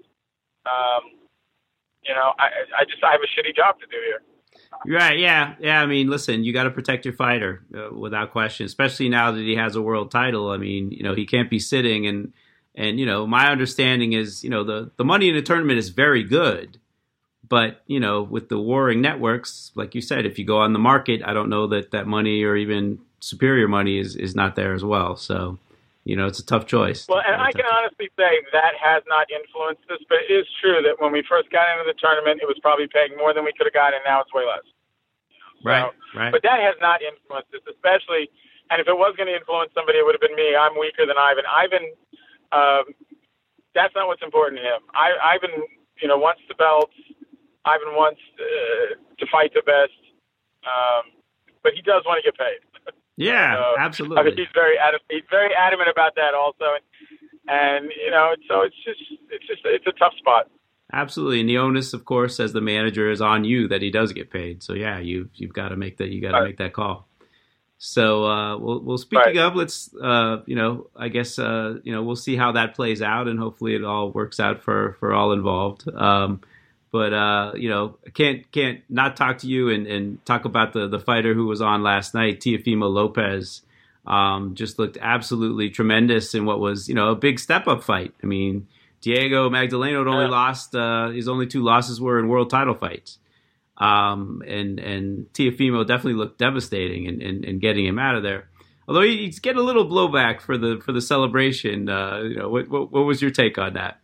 Um, you know, I I just I have a shitty job to do here. Right, yeah, yeah. I mean, listen, you got to protect your fighter uh, without question, especially now that he has a world title. I mean, you know, he can't be sitting and and you know, my understanding is, you know, the the money in the tournament is very good, but you know, with the warring networks, like you said, if you go on the market, I don't know that that money or even superior money is is not there as well. So, you know, it's a tough choice. Well, and I can honestly say that has not influenced this, but it is true that when we first got into the tournament, it was probably paying more than we could have gotten, and now it's way less. Right, So, right. But that has not influenced this, especially, and if it was going to influence somebody, it would have been me. I'm weaker than Ivan. Ivan, um, that's not what's important to him. I, Ivan, you know, wants the belts. Ivan wants uh, to fight the best, um, but he does want to get paid. Yeah, So, absolutely. I mean, he's very adamant. He's very adamant about that also, and, and you know, so it's just, it's just, it's a tough spot. Absolutely, and the onus, of course, as the manager, is on you that he does get paid. So yeah, you you've got to make that you got to Right. make that call. So uh, well, well, speaking Right. of, let's uh, you know, I guess uh, you know, we'll see how that plays out, and hopefully it all works out for for all involved. Um, but uh, you know, I can't can't not talk to you and, and talk about the the fighter who was on last night, Teofimo Lopez. Um, just looked absolutely tremendous in what was, you know, a big step up fight. I mean, Diego Magdaleno had only Yeah. lost, uh, his only two losses were in world title fights. Um, and, and Teofimo definitely looked devastating in, in, in getting him out of there. Although he's getting a little blowback for the, for the celebration. Uh, you know, what, what, what was your take on that?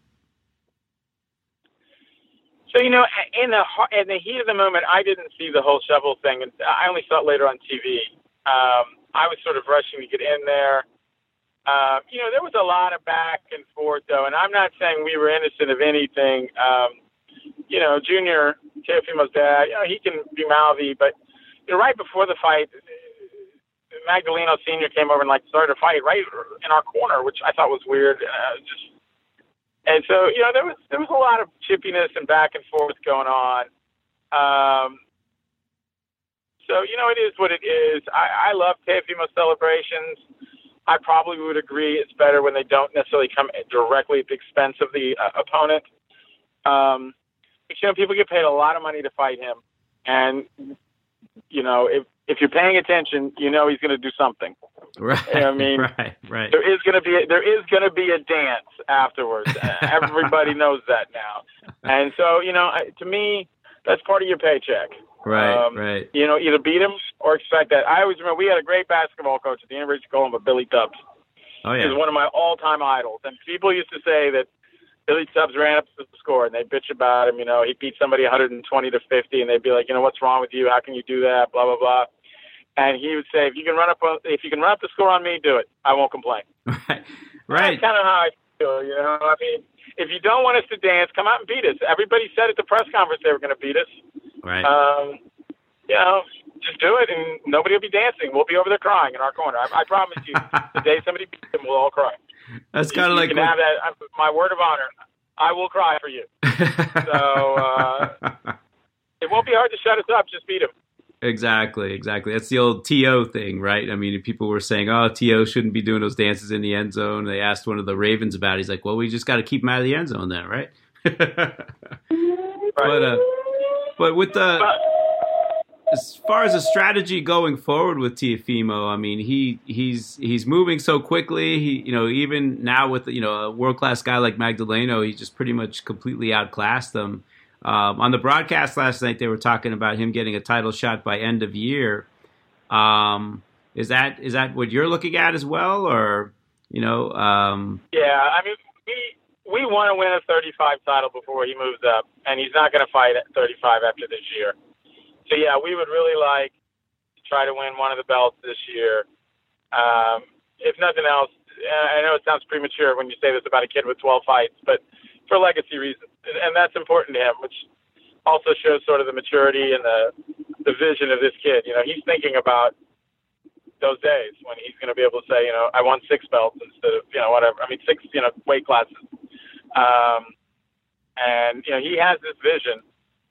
So, you know, in the in the heat of the moment, I didn't see the whole shovel thing, and I only saw it later on T V. Um, I was sort of rushing to get in there, Uh, you know, there was a lot of back and forth, though, and I'm not saying we were innocent of anything. Um, you know, Junior, Teofimo's dad, you know, he can be mouthy, but you know, right before the fight, Magdaleno Senior came over and like started a fight right in our corner, which I thought was weird. Uh, just and so you know, there was there was a lot of chippiness and back and forth going on. Um, so you know, it is what it is. I, I love Teofimo celebrations. I probably would agree it's better when they don't necessarily come directly at the expense of the uh, opponent. Um, you know, people get paid a lot of money to fight him, and you know, if if you're paying attention, you know he's going to do something. Right. You know what I mean, right, right. There is going to be a, there is going to be a dance afterwards. Everybody knows that now, and so you know, to me, that's part of your paycheck. Right, um, right. You know, either beat him or expect that. I always remember we had a great basketball coach at the University of Oklahoma, Billy Tubbs. Oh yeah, he was one of my all-time idols, and people used to say that Billy Tubbs ran up to the score, and they bitch about him. You know, he beat somebody one hundred twenty to fifty, and they'd be like, you know, what's wrong with you? How can you do that? Blah blah blah. And he would say, if you can run up, if you can run up the score on me, do it. I won't complain. Right, right. That's kind of how I feel. You know, I mean, if you don't want us to dance, come out and beat us. Everybody said at the press conference they were going to beat us. Right. Um, you know, just do it, and nobody will be dancing. We'll be over there crying in our corner. I, I promise you, the day somebody beats them, we'll all cry. That's kind of like you can have that. I'm, my word of honor. I will cry for you. So uh, it won't be hard to shut us up. Just beat them. Exactly, exactly. That's the old T O thing, right? I mean, people were saying, oh, T O shouldn't be doing those dances in the end zone. They asked one of the Ravens about it. He's like, well, we just got to keep him out of the end zone then, right? right. But, uh, but with the... As far as a strategy going forward with Teofimo, I mean, he he's he's moving so quickly. He, you know, even now with you know a world class guy like Magdaleno, he just pretty much completely outclassed them. Um, on the broadcast last night, they were talking about him getting a title shot by end of year. Um, is that is that what you're looking at as well, or you know? Um... Yeah, I mean, we we want to win a thirty-five title before he moves up, and he's not going to fight at thirty-five after this year. So, yeah, we would really like to try to win one of the belts this year. Um, if nothing else, I know it sounds premature when you say this about a kid with twelve fights, but for legacy reasons. And that's important to him, which also shows sort of the maturity and the the vision of this kid. You know, he's thinking about those days when he's going to be able to say, you know, I won six belts instead of, you know, whatever. I mean, six, you know, weight classes. Um, and, you know, he has this vision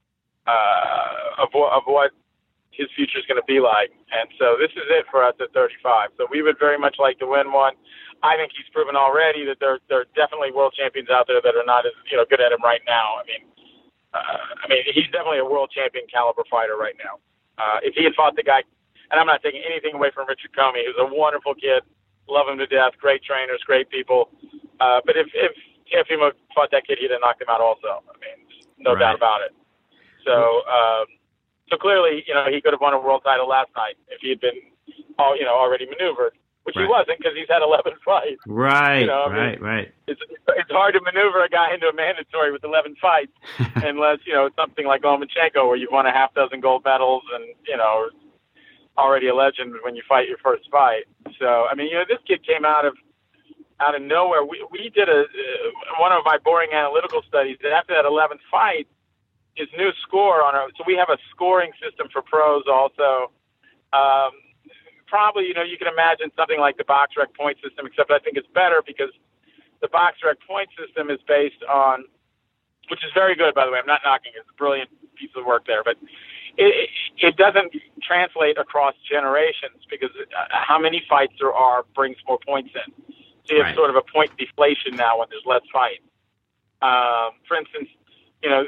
Uh, of, of what his future is going to be like. And so this is it for us at thirty-five. So we would very much like to win one. I think he's proven already that there, there are definitely world champions out there that are not as, you know, good at him right now. I mean, uh, I mean, he's definitely a world champion caliber fighter right now. Uh, if he had fought the guy, and I'm not taking anything away from Richard Comey, who's a wonderful kid, love him to death, great trainers, great people. Uh, but if, if Teofimo fought that kid, he'd have knocked him out also. I mean, no right. doubt about it. So, um, so clearly, you know, he could have won a world title last night if he had been, all you know, already maneuvered, which right. he wasn't because he's had eleven fights. Right, you know, I right, mean, right. It's it's hard to maneuver a guy into a mandatory with eleven fights, unless you know it's something like Lomachenko where you've won a half dozen gold medals and you know already a legend when you fight your first fight. So, I mean, you know, this kid came out of out of nowhere. We we did a uh, one of my boring analytical studies that after that eleventh fight. His new score on our, so we have a scoring system for pros also. Um, probably, you know, you can imagine something like the BoxRec point system, except I think it's better because the BoxRec point system is based on, which is very good, by the way. I'm not knocking it. It's a brilliant piece of work there, but it, it doesn't translate across generations because how many fights there are brings more points in. So you have right. sort of a point deflation now when there's less fights. Um, for instance, you know,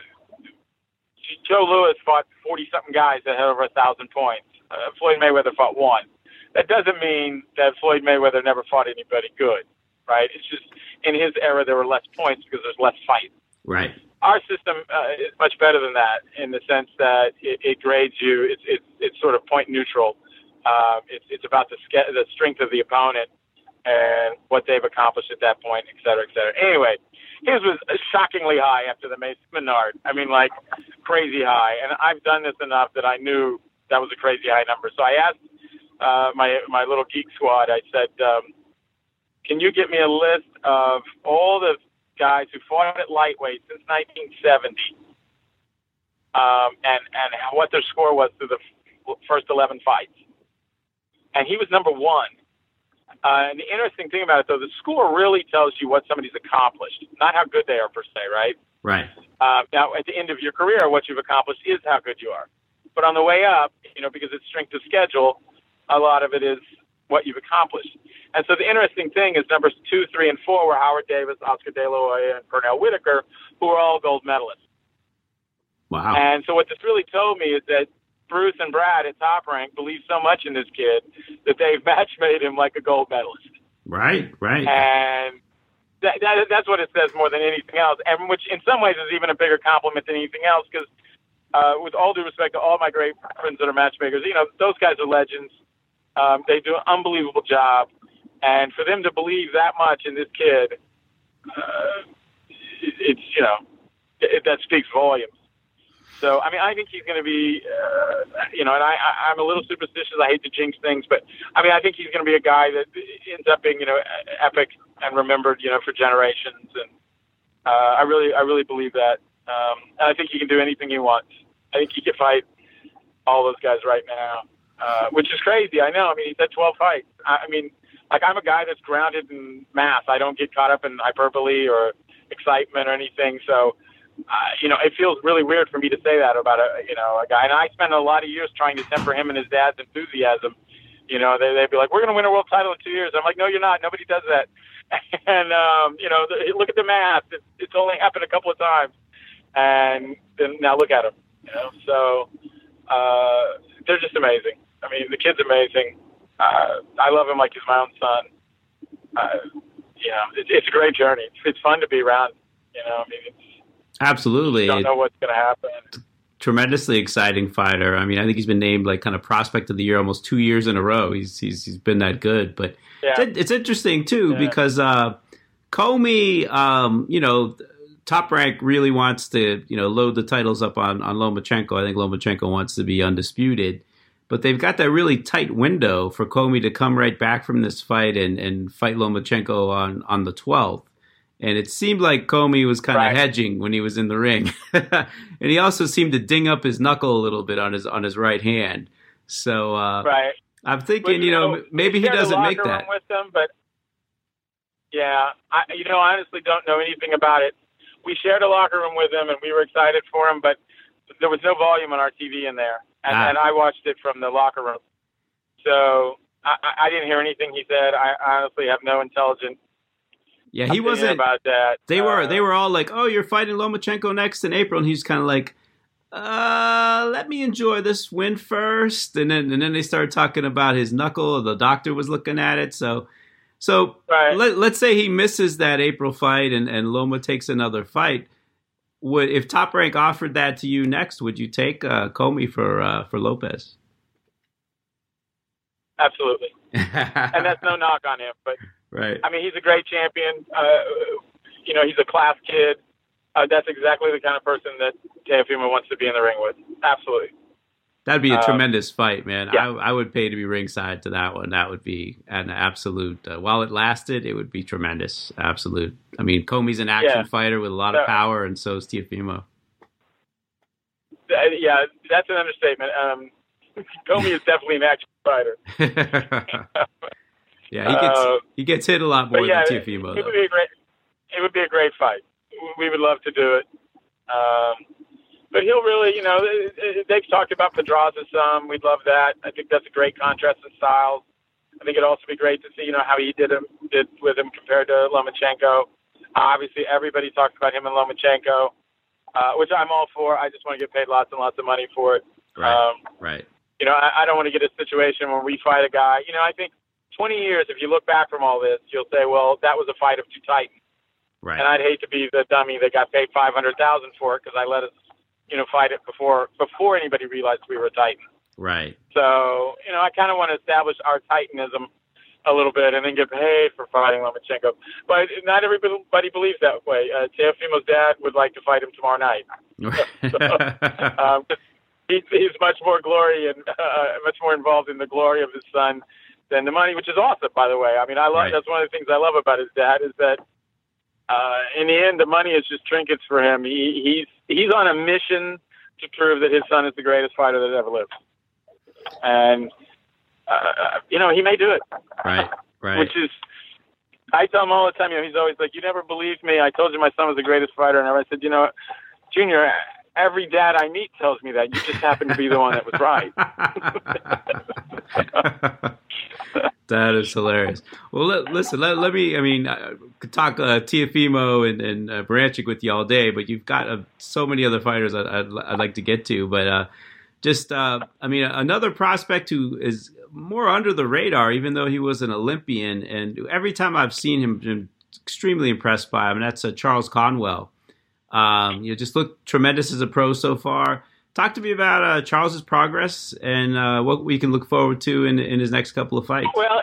Joe Louis fought forty-something guys that had over a thousand points. Uh, Floyd Mayweather fought one. That doesn't mean that Floyd Mayweather never fought anybody good, right? It's just in his era there were less points because there's less fights. Right. Our system uh, is much better than that in the sense that it, it grades you. It's it's it's sort of point neutral. Uh, it's it's about the ske- the strength of the opponent and what they've accomplished at that point, et cetera, et cetera. Anyway. His was shockingly high after the Mason Menard. I mean, like, crazy high. And I've done this enough that I knew that was a crazy high number. So I asked uh, my my little geek squad, I said, um, can you get me a list of all the guys who fought at lightweight since nineteen seventy, um, and and what their score was through the f- first eleven fights? And he was number one. Uh, and the interesting thing about it, though, the score really tells you what somebody's accomplished, not how good they are per se, right? Right. Uh, now, at the end of your career, what you've accomplished is how good you are. But on the way up, you know, because it's strength of schedule, a lot of it is what you've accomplished. And so the interesting thing is numbers two, three, and four were Howard Davis, Oscar De La Hoya, and Pernell Whitaker, who were all gold medalists. Wow. And so what this really told me is that Bruce and Brad at Top Rank believe so much in this kid that they've match made him like a gold medalist. Right, right. And that, that, that's what it says more than anything else, and which in some ways is even a bigger compliment than anything else, because uh, with all due respect to all my great friends that are matchmakers, you know, those guys are legends. Um, they do an unbelievable job. And for them to believe that much in this kid, uh, it, it's, you know, it, that speaks volumes. So, I mean, I think he's going to be, uh, you know, and I, I, I'm a little superstitious. I hate to jinx things, but I mean, I think he's going to be a guy that ends up being, you know, epic and remembered, you know, for generations. And uh, I really, I really believe that. Um, and I think he can do anything he wants. I think he can fight all those guys right now, uh, which is crazy. I know. I mean, he's had twelve fights. I, I mean, like, I'm a guy that's grounded in math. I don't get caught up in hyperbole or excitement or anything. So, Uh, you know, it feels really weird for me to say that about a, you know, a guy. And I spent a lot of years trying to temper him and his dad's enthusiasm. You know, they, they'd be like, we're going to win a world title in two years. I'm like, no, you're not. Nobody does that. And, um, you know, the, look at the math. It, it's only happened a couple of times. And then now look at him, you know. So uh, they're just amazing. I mean, the kid's amazing. Uh, I love him like he's my own son. Uh, you know, it, it's a great journey. It's, it's fun to be around, you know. I mean, it's, Absolutely. don't know what's going to happen. Tremendously exciting fighter. I mean, I think he's been named like kind of prospect of the year almost two years in a row. He's he's he's been that good. But yeah. it's, it's interesting too yeah. because uh, Comey, um, you know, Top Rank really wants to you know load the titles up on on Lomachenko. I think Lomachenko wants to be undisputed, but they've got that really tight window for Comey to come right back from this fight and and fight Lomachenko on on the twelfth. And it seemed like Comey was kind of right. hedging when he was in the ring, and he also seemed to ding up his knuckle a little bit on his on his right hand. So uh, right. I'm thinking, but, you, you know, know, maybe he doesn't make that. With them, but yeah, I, you know, I honestly don't know anything about it. We shared a locker room with him, and we were excited for him, but there was no volume on our T V in there, and, ah. and I watched it from the locker room. So I, I didn't hear anything he said. I honestly have no intelligence. Yeah, he wasn't about that. They uh, were they were all like, "Oh, you're fighting Lomachenko next in April," and he's kind of like, "Uh, let me enjoy this win first." And then and then they started talking about his knuckle. The doctor was looking at it. So, so right. let, let's say he misses that April fight, and, and Loma takes another fight. Would if Top Rank offered that to you next, would you take uh, Comey for uh, for Lopez? Absolutely, and that's no knock on him, but. Right. I mean, he's a great champion. Uh, you know, he's a class kid. Uh, that's exactly the kind of person that Teofimo wants to be in the ring with. Absolutely. That'd be a um, tremendous fight, man. Yeah. I, I would pay to be ringside to that one. That would be an absolute. Uh, while it lasted, it would be tremendous. Absolute. I mean, Comey's an action yeah. fighter with a lot so, of power, and so is Teofimo. Uh, yeah, that's an understatement. Um, Comey is definitely an action fighter. Yeah, he gets uh, he gets hit a lot more yeah, than Teofimo. It, it would be a great. It would be a great fight. We would love to do it. Um, but he'll really, you know, they've talked about Pedraza some. We'd love that. I think that's a great contrast in styles. I think it'd also be great to see, you know, how he did him did with him compared to Lomachenko. Obviously, everybody talks about him and Lomachenko, uh, which I'm all for. I just want to get paid lots and lots of money for it. Right. Um, right. You know, I, I don't want to get a situation where we fight a guy. You know, I think. twenty years, if you look back from all this, you'll say, well, that was a fight of two titans. Right. And I'd hate to be the dummy that got paid five hundred thousand dollars for it because I let us, you know, fight it before before anybody realized we were a titan. Right. So, you know, I kind of want to establish our titanism a little bit and then get paid for fighting Lomachenko. But not everybody believes that way. Uh, Teofimo's dad would like to fight him tomorrow night. so, um, he's, he's much more glory and uh, much more involved in the glory of his son than the money, which is awesome, by the way. I mean, I love Right. that's one of the things I love about his dad is that uh, in the end, the money is just trinkets for him. He, he's he's on a mission to prove that his son is the greatest fighter that ever lived, and uh, you know he may do it. Right, right. Which is, I tell him all the time. You know, he's always like, "You never believed me. I told you my son was the greatest fighter," and I said, "You know, Junior, every dad I meet tells me that. You just happen to be the one that was right." That is hilarious. Well, let, listen, let, let me, I mean, I could talk uh, Teofimo and, and uh, Baranchyk with you all day, but you've got uh, so many other fighters I'd, I'd, I'd like to get to. But uh, just, uh, I mean, another prospect who is more under the radar, even though he was an Olympian, and every time I've seen him, I'm extremely impressed by him, and that's uh, Charles Conwell. Um, you just look tremendous as a pro so far. Talk to me about uh, Charles's progress and uh, what we can look forward to in, in his next couple of fights. Well,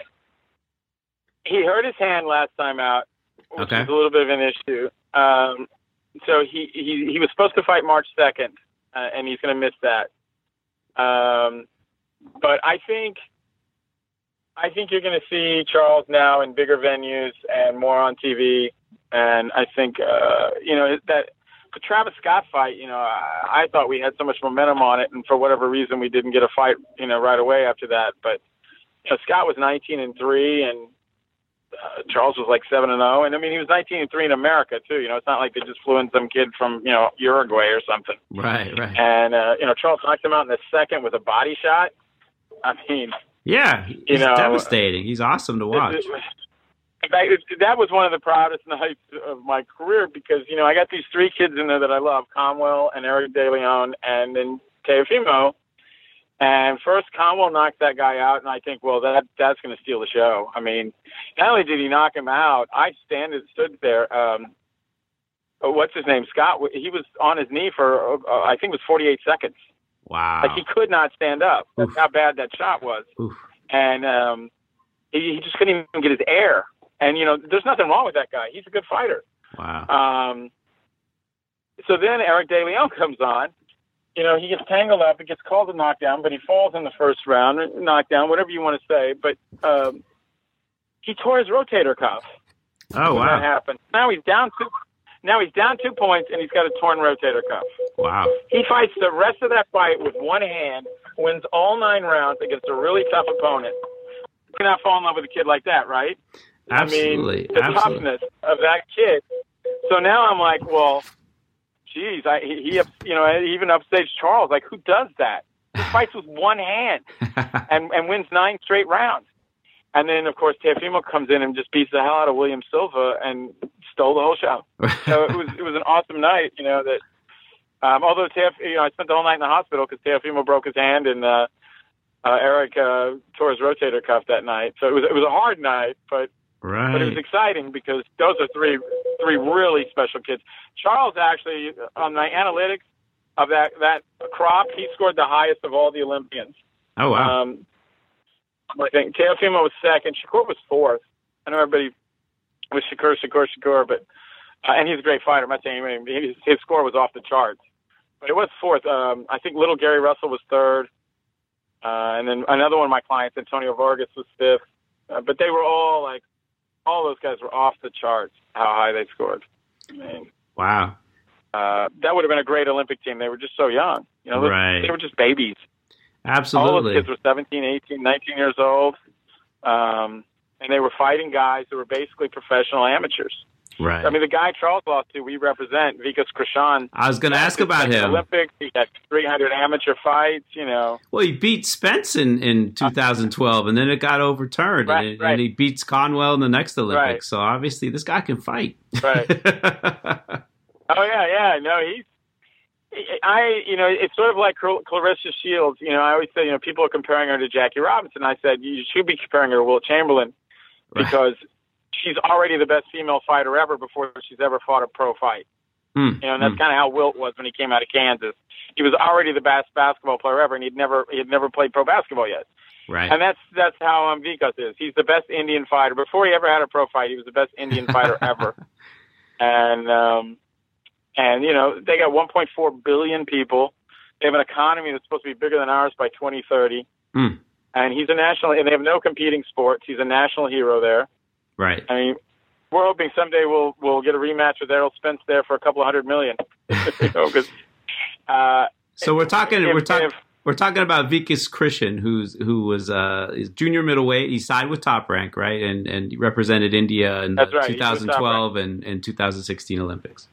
he hurt his hand last time out, which Okay. is a little bit of an issue. Um, so he, he he was supposed to fight March second, uh, and he's going to miss that. Um, but I think I think you're going to see Charles now in bigger venues and more on T V. And I think uh, you know that. The Travis Scott fight, you know, I, I thought we had so much momentum on it, and for whatever reason, we didn't get a fight, you know, right away after that. But you know, Scott was nineteen and three, and uh, Charles was like seven and zero, and I mean, he was nineteen and three in America too. You know, it's not like they just flew in some kid from you know Uruguay or something. Right, right. And uh, you know, Charles knocked him out in the second with a body shot. I mean, Yeah, he's you know, devastating. He's awesome to watch. It, it, In fact, it, that was one of the proudest nights of my career because, you know, I got these three kids in there that I love, Conwell and Eric De Leon and then Teofimo. And first, Conwell knocked that guy out, and I think, well, that that's going to steal the show. I mean, not only did he knock him out, I stand stood there. Um, what's his name? Scott. He was on his knee for, uh, I think it was forty-eight seconds. Wow. Like, he could not stand up. That's Oof. how bad that shot was. Oof. And um, he, he just couldn't even get his air. And, you know, there's nothing wrong with that guy. He's a good fighter. Wow. Um, so then Eric De Leon comes on. You know, he gets tangled up. It gets called a knockdown, but he falls in the first round, knockdown, whatever you want to say. But um, he tore his rotator cuff. Oh, when that wow. happened. Now he's down two. Now he's down two points, and he's got a torn rotator cuff. Wow. He fights the rest of that fight with one hand, wins all nine rounds against a really tough opponent. You cannot fall in love with a kid like that, right? Absolutely. I mean, the Absolutely. toughness of that kid. So now I'm like, well, geez, I, he, he, you know, he even upstaged Charles. Like, who does that? He fights with one hand and, and wins nine straight rounds. And then, of course, Teofimo comes in and just beats the hell out of William Silva and stole the whole show. So it was it was an awesome night, you know. That um, although Teof, you know, I spent the whole night in the hospital because Teofimo broke his hand and uh, uh, Eric uh, tore his rotator cuff that night. So it was it was a hard night, but. Right. But it was exciting because those are three three really special kids. Charles actually, on my analytics of that, that crop, he scored the highest of all the Olympians. Oh, wow. Um, I think Teofimo was second. Shakur was fourth. I know everybody was Shakur, Shakur, Shakur, but uh, and he's a great fighter. I'm not saying anything. His, his score was off the charts. But it was fourth. Um, I think little Gary Russell was third. Uh, and then another one of my clients, Antonio Vargas, was fifth. Uh, but they were all like, all those guys were off the charts, how high they scored. I mean, Wow. uh, that would have been a great Olympic team. They were just so young. You know, Right. They were just babies. Absolutely. All those kids were seventeen, eighteen, nineteen years old. Um, and they were fighting guys who were basically professional amateurs. Right. I mean, the guy Charles lost to, we represent, Vikas Krishan. I was going to ask about him. Olympics, he had three hundred amateur fights, you know. Well, he beat Spence in, in two thousand twelve, and then it got overturned, Right, and, right. and he beats Conwell in the next Olympics. Right. So obviously, this guy can fight. Right. Oh, yeah, yeah. No, he's, I, you know, it's sort of like Clar- Clarissa Shields. You know, I always say, you know, people are comparing her to Jackie Robinson. I said, you should be comparing her to Will Chamberlain Right. because she's already the best female fighter ever before she's ever fought a pro fight. Mm, You know, and that's mm. kind of how Wilt was when he came out of Kansas. He was already the best basketball player ever, and he'd never he had never played pro basketball yet. Right. And that's that's how um, Vikas is. He's the best Indian fighter. Before he ever had a pro fight, he was the best Indian fighter ever. And um, and you know they got one point four billion people. They have an economy that's supposed to be bigger than ours by twenty thirty. Mm. and he's a national. And they have no competing sports. He's a national hero there. Right. I mean, we're hoping someday we'll we'll get a rematch with Errol Spence there for a couple of hundred million. you know, 'cause, uh, so we're talking. if, we're talking. If, We're talking about Vikas Krishan, who's who was uh, is junior middleweight. He signed with Top Rank, right, and and represented India in the right. twenty twelve and, and two thousand sixteen Olympics.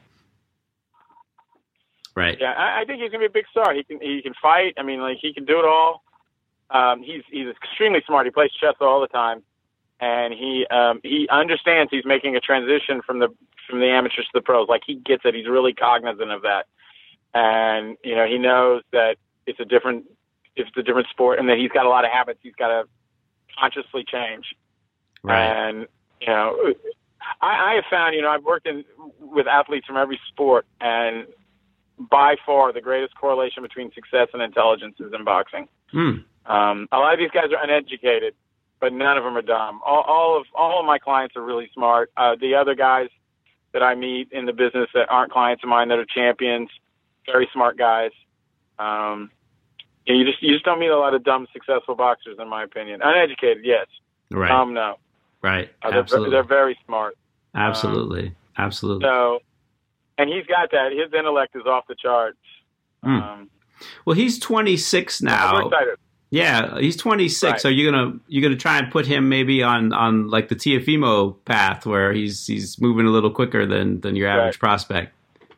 Right. Yeah, I, I think he's gonna be a big star. He can he can fight. I mean, like he can do it all. Um, he's he's extremely smart. He plays chess all the time, and he um, he understands he's making a transition from the from the amateurs to the pros. Like he gets it. He's really cognizant of that, and you know he knows that. It's a different, it's a different sport, and that he's got a lot of habits he's got to consciously change. Right. And you know, I, I have found, you know, I've worked in with athletes from every sport, and by far the greatest correlation between success and intelligence is in boxing. Mm. Um, a lot of these guys are uneducated, but none of them are dumb. All, all of all of my clients are really smart. Uh, the other guys that I meet in the business that aren't clients of mine that are champions, very smart guys. Um, you, know, you just you just don't meet a lot of dumb, successful boxers, in my opinion. Uneducated, yes. Right. Dumb, no. Right. Uh, they're, Absolutely. they're very smart. Absolutely. Um, Absolutely. So, and he's got that. His intellect is off the charts. Mm. Um, well, he's twenty-six now. I'm excited. Yeah, he's twenty-six. Right. So you're gonna you're gonna try and put him maybe on, on like the Teofimo path where he's he's moving a little quicker than than your average Right. prospect.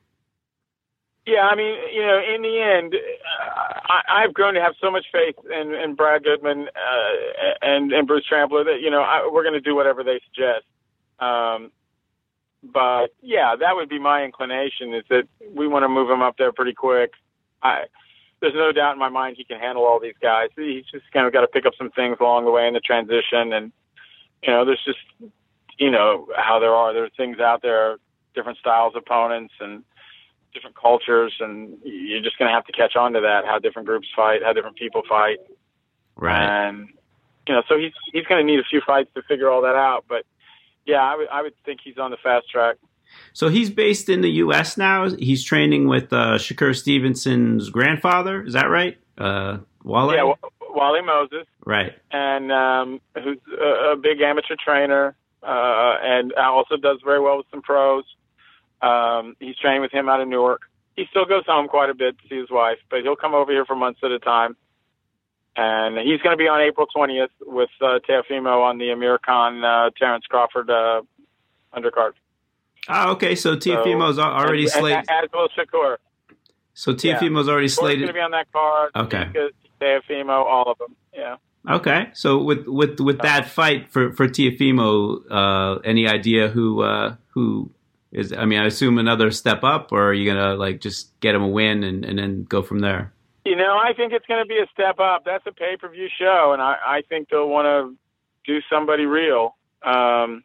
Yeah, I mean, you know, in the end, uh, I, I've grown to have so much faith in, in Brad Goodman uh, and, and Bruce Trampler that, you know, I, we're going to do whatever they suggest. Um, but, yeah, that would be my inclination, is that we want to move him up there pretty quick. I, there's no doubt in my mind he can handle all these guys. He's just kind of got to pick up some things along the way in the transition. And, you know, there's just, you know, how there are. There are things out there, different styles of opponents and different cultures, and you're just going to have to catch on to that, how different groups fight, how different people fight. Right. And, you know, so he's he's going to need a few fights to figure all that out. But, yeah, I would I would think he's on the fast track. So he's based in the U S now. He's training with uh, Shakur Stevenson's grandfather. Is that right? Uh, Wale? Yeah, Wally Moses. Right. And um, who's a, a big amateur trainer uh, and also does very well with some pros. Um, he's training with him out of Newark. He still goes home quite a bit to see his wife, but he'll come over here for months at a time. And he's going to be on April twentieth with uh, Teofimo on the Amir Khan, uh, Terrence Crawford uh, undercard. Oh, okay. So Teofimo's so, already and, slated. And as will Shakur. So Teofimo's yeah. already Shakur's slated. going to be on that card. Okay. Teofimo, all of them. Yeah. Okay. So with with with that fight for for Teofimo, uh, any idea who uh, who is? I mean, I assume another step up, or are you gonna like just get him a win and, and then go from there? You know, I think it's going to be a step up. That's a pay-per-view show, and I, I think they'll want to do somebody real. Um,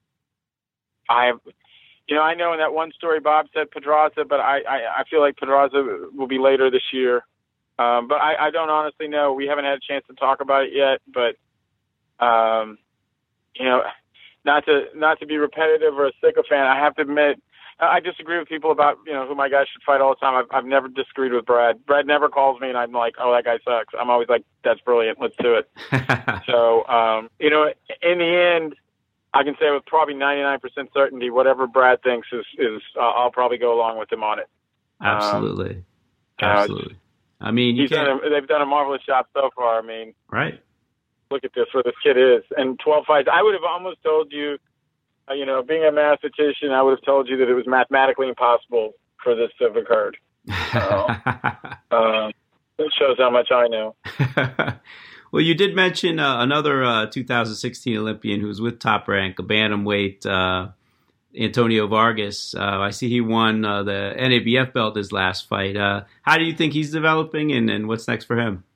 I, you know, I know in that one story Bob said Pedraza, but I, I, I feel like Pedraza will be later this year. Um, but I, I don't honestly know. We haven't had a chance to talk about it yet. But, um, you know, not to not to be repetitive or a sycophant, I have to admit, I disagree with people about, you know, who my guys should fight all the time. I've, I've never disagreed with Brad. Brad never calls me and I'm like, oh, that guy sucks. I'm always like, that's brilliant. Let's do it. So, um, you know, in the end, I can say with probably ninety-nine percent certainty, whatever Brad thinks is, is uh, I'll probably go along with him on it. Absolutely. Um, Absolutely. I mean, you he's done a, they've done a marvelous job so far. I mean, right. Look at this, where this kid is. And twelve fights, I would have almost told you, Uh, you know, being a mathematician, I would have told you that it was mathematically impossible for this to have occurred. So, um, it shows how much I know. Well, you did mention uh, another uh, two thousand sixteen Olympian who was with Top Rank, a bantamweight, uh, Antonio Vargas. Uh, I see he won uh, the N A B F belt his last fight. Uh, how do you think he's developing, and, and what's next for him?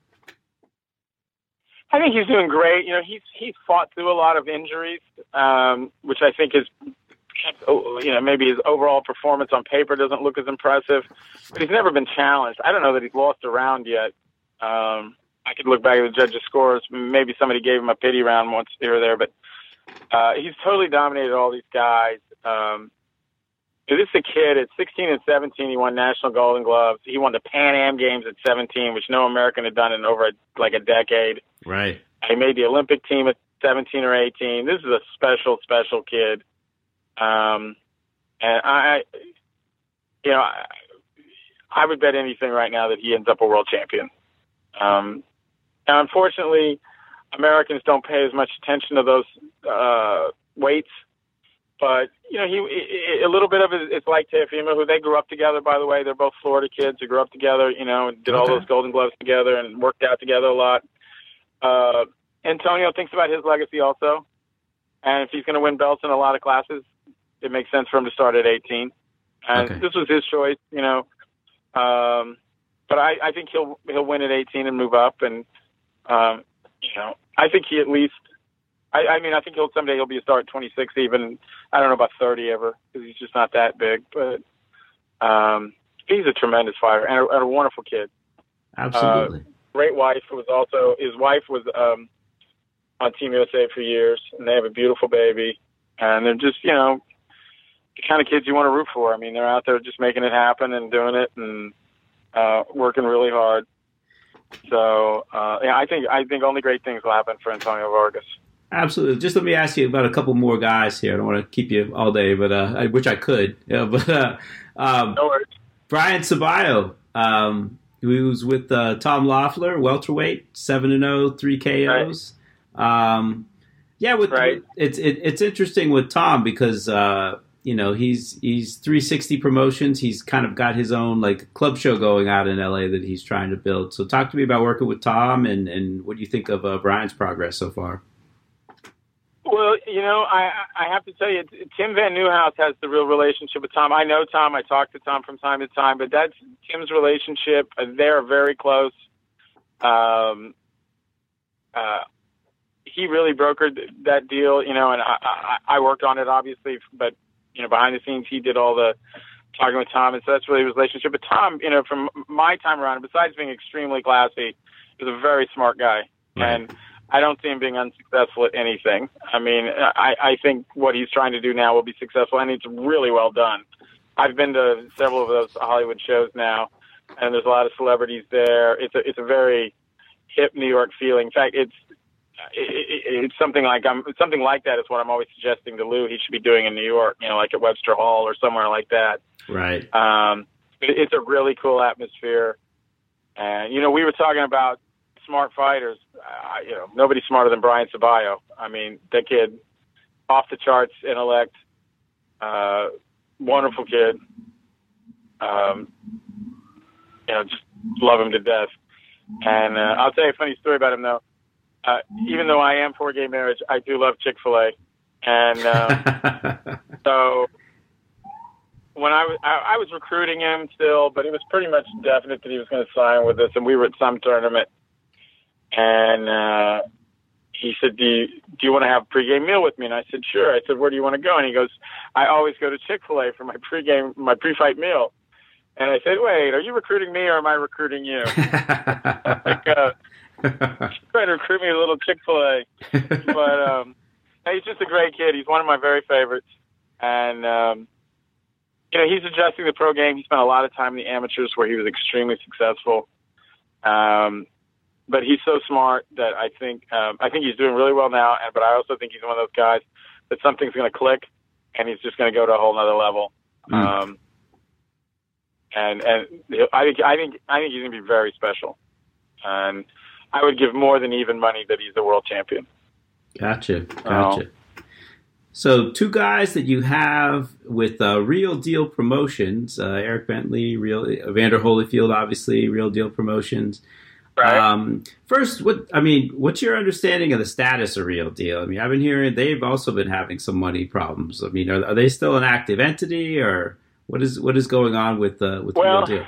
I think he's doing great. You know, he's he's fought through a lot of injuries, um, which I think is, you know, maybe his overall performance on paper doesn't look as impressive. But he's never been challenged. I don't know that he's lost a round yet. Um, I could look back at the judges' scores. Maybe somebody gave him a pity round once here or there, but uh, he's totally dominated all these guys. Um, this is a kid at sixteen and seventeen. He won national Golden Gloves. He won the Pan Am Games at seventeen, which no American had done in over a, like a decade. Right. He made the Olympic team at seventeen or eighteen. This is a special, special kid. Um, and I, you know, I, I would bet anything right now that he ends up a world champion. Um, and unfortunately, Americans don't pay as much attention to those uh, weights. But, you know, he a little bit of it, it's like Teofimo, who they grew up together, by the way. They're both Florida kids who grew up together, you know, and did all Okay. those Golden Gloves together and worked out together a lot. Uh, Antonio thinks about his legacy also. And if he's going to win belts in a lot of classes, it makes sense for him to start at eighteen. And Okay. this was his choice, you know. Um, but I, I think he'll he'll win at eighteen and move up. And, um, you know, I think he at least – I, I mean, I think he'll someday he'll be a star at twenty-six even. I don't know about thirty ever because he's just not that big. But um, he's a tremendous fighter and a, and a wonderful kid. Absolutely. Uh, great wife was also – his wife was um, on Team U S A for years, and they have a beautiful baby. And they're just, you know, the kind of kids you want to root for. I mean, they're out there just making it happen and doing it and uh, working really hard. So, uh, yeah, I think I think only great things will happen for Antonio Vargas. Absolutely. Just let me ask you about a couple more guys here. I don't want to keep you all day, but uh, I wish I could. Yeah, but uh, um, No worries. Brian Ceballos, um, who was with uh, Tom Loeffler, welterweight, seven and zero, three K Os. Right. Um, yeah, with, right. with it's it, it's interesting with Tom because uh, you know he's he's three sixty Promotions. He's kind of got his own like club show going out in L A that he's trying to build. So talk to me about working with Tom and and what do you think of uh, Brian's progress so far? Well, you know, I I have to tell you, Tim Van Nieuwhouse has the real relationship with Tom. I know Tom. I talk to Tom from time to time, but that's Tim's relationship. They're very close. Um, uh, he really brokered that deal, you know, and I, I, I worked on it, obviously, but, you know, behind the scenes, he did all the talking with Tom, and so that's really his relationship. But Tom, you know, from my time around, besides being extremely classy, is a very smart guy. Right. And I don't see him being unsuccessful at anything. I mean, I, I think what he's trying to do now will be successful, and it's really well done. I've been to several of those Hollywood shows now, and there's a lot of celebrities there. It's a, it's a very hip New York feeling. In fact, it's it, it, it's something like I'm something like that is what I'm always suggesting to Lou he should be doing in New York. You know, like at Webster Hall or somewhere like that. Right. Um, it, it's a really cool atmosphere, and you know, we were talking about smart fighters. Uh, you know, nobody's smarter than Brian Ceballos. I mean, that kid, off the charts intellect, uh, wonderful kid. Um, you know, just love him to death. And uh, I'll tell you a funny story about him, though. Uh, even though I am for gay marriage, I do love Chick-fil-A. And um, so when I was, I, I was recruiting him still, but it was pretty much definite that he was going to sign with us. And we were at some tournament. And uh, he said, do you, do you want to have a pregame meal with me? And I said, sure. I said, where do you want to go? And he goes, I always go to Chick-fil-A for my pregame, my pre-fight meal. And I said, wait, are you recruiting me or am I recruiting you? like, uh, trying to recruit me a little Chick-fil-A. But um, he's just a great kid. He's one of my very favorites. And, um, you know, he's adjusting the pro game. He spent a lot of time in the amateurs where he was extremely successful. Um, but he's so smart that I think um, I think he's doing really well now. And but I also think he's one of those guys that something's going to click, and he's just going to go to a whole nother level. Mm. Um, and and I think I think I think he's going to be very special. And I would give more than even money that he's the world champion. Gotcha, gotcha. Oh. So two guys that you have with uh, Real Deal Promotions, uh, Eric Bentley, Real Evander Holyfield, obviously Real Deal Promotions. Right. Um, first, what I mean, what's your understanding of the status of Real Deal? I mean, I've been hearing they've also been having some money problems. I mean, are, are they still an active entity, or what is what is going on with uh, with well, Real Deal?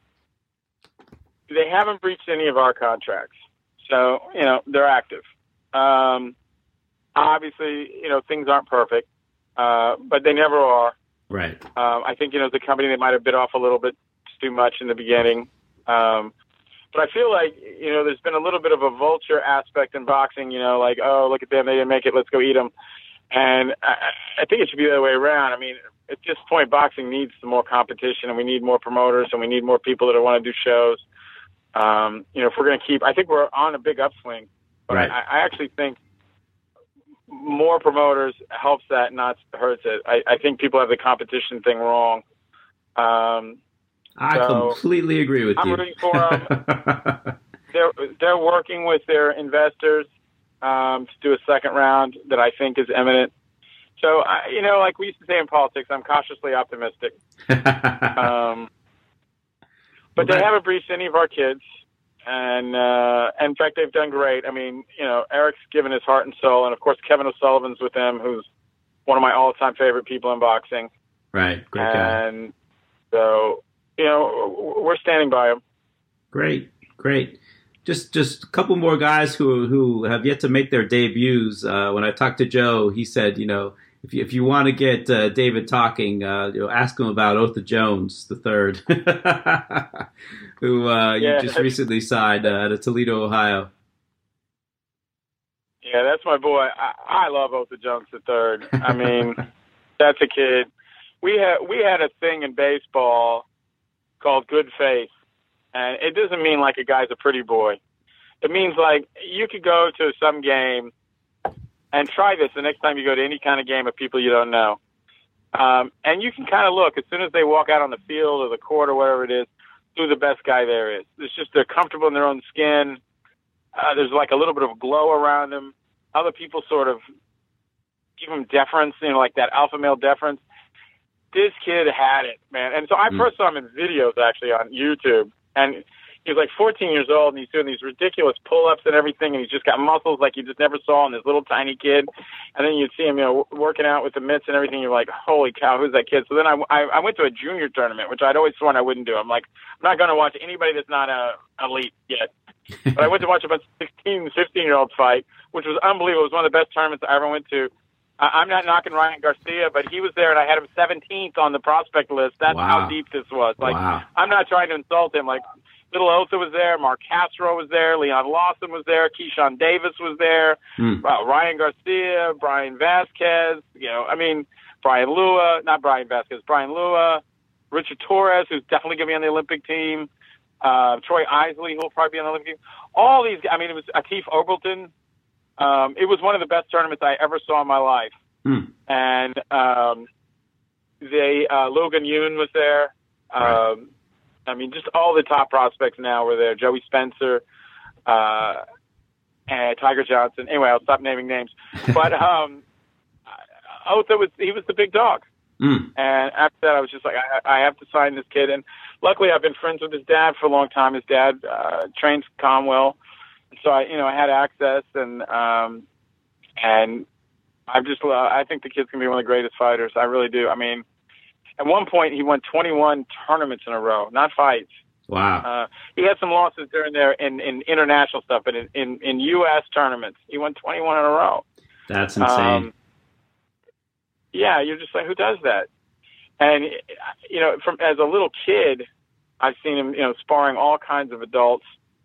They haven't breached any of our contracts, so you know they're active. Um, obviously, you know things aren't perfect, uh, but they never are. Right. Um, I think you know the company they might have bit off a little bit too much in the beginning. Um, But I feel like, you know, there's been a little bit of a vulture aspect in boxing, you know, like, oh, look at them, they didn't make it, let's go eat them. And I, I think it should be the other way around. I mean, at this point, boxing needs some more competition, and we need more promoters, and we need more people that want to do shows. Um, you know, if we're going to keep, I think we're on a big upswing. But Right. I, I actually think more promoters helps that, not hurts it. I, I think people have the competition thing wrong. Um, I so completely agree with I'm you. rooting for them. they're they're working with their investors um, to do a second round that I think is imminent. So I, you know, like we used to say in politics, I'm cautiously optimistic. um, but Well, they that- haven't breached any of our kids, and uh, in fact, they've done great. I mean, you know, Eric's given his heart and soul, and of course, Kevin O'Sullivan's with them, who's one of my all-time favorite people in boxing. Right, great guy. And so, you know, we're standing by him. Great, great. Just just a couple more guys who who have yet to make their debuts. Uh, when I talked to Joe, he said, you know, if you, if you want to get uh, David talking, uh, you know, ask him about Otha Jones the third, who uh, Yeah. you just recently signed uh, to Toledo, Ohio. Yeah, that's my boy. I, I love Otha Jones the third. I mean, that's a kid. We had we had a thing in baseball called good faith, and it doesn't mean like a guy's a pretty boy. It means like you could go to some game and try this the next time you go to any kind of game of people you don't know, um, and you can kind of look as soon as they walk out on the field or the court or whatever it is, who the best guy there is. It's just they're comfortable in their own skin. Uh, there's like a little bit of glow around them. Other people sort of give them deference, you know, like that alpha male deference. This kid had it, man. And so I Mm. first saw him in videos actually on YouTube, and he was like fourteen years old, and he's doing these ridiculous pull-ups and everything, and he's just got muscles like you just never saw in this little tiny kid. And then you'd see him, you know, working out with the mitts and everything. You're like, holy cow, who's that kid? So then I, I, I went to a junior tournament, which I'd always sworn I wouldn't do. I'm like, I'm not going to watch anybody that's not a elite yet. But I went to watch a bunch of sixteen, fifteen-year-olds fight, which was unbelievable. It was one of the best tournaments I ever went to. I- I'm not knocking Ryan Garcia, but he was there, and I had him seventeenth on the prospect list. That's Wow. how deep this was. Like, Wow. I'm not trying to insult him. Like, Little Otha was there, Mark Castro was there, Leon Lawson was there, Keyshawn Davis was there, Mm. uh, Ryan Garcia, Brian Vasquez, you know, I mean, Brian Lua, not Brian Vasquez, Brian Lua, Richard Torres, who's definitely going to be on the Olympic team, uh, Troy Isley, who will probably be on the Olympic team. All these, I mean, it was Atif Oberlton. Um, it was one of the best tournaments I ever saw in my life. Mm. And um, they, uh, Logan Yoon was there. Right. Um, I mean, just all the top prospects now were there. Joey Spencer, uh, and Tiger Johnson. Anyway, I'll stop naming names. But um, Otha was he was the big dog. Mm. And after that, I was just like, I, I have to sign this kid. And luckily, I've been friends with his dad for a long time. His dad uh, trains Conwell, so I, you know, I had access, and um, and I've just, uh, I think the kid's gonna be one of the greatest fighters. I really do. I mean, at one point, he won twenty-one tournaments in a row, not fights. Wow. Uh, he had some losses during there in, in international stuff, but in, in, in U S tournaments, he won twenty-one in a row. That's insane. Um, yeah, you're just like, who does that? And, you know, from as a little kid, I've seen him, you know, sparring all kinds of adults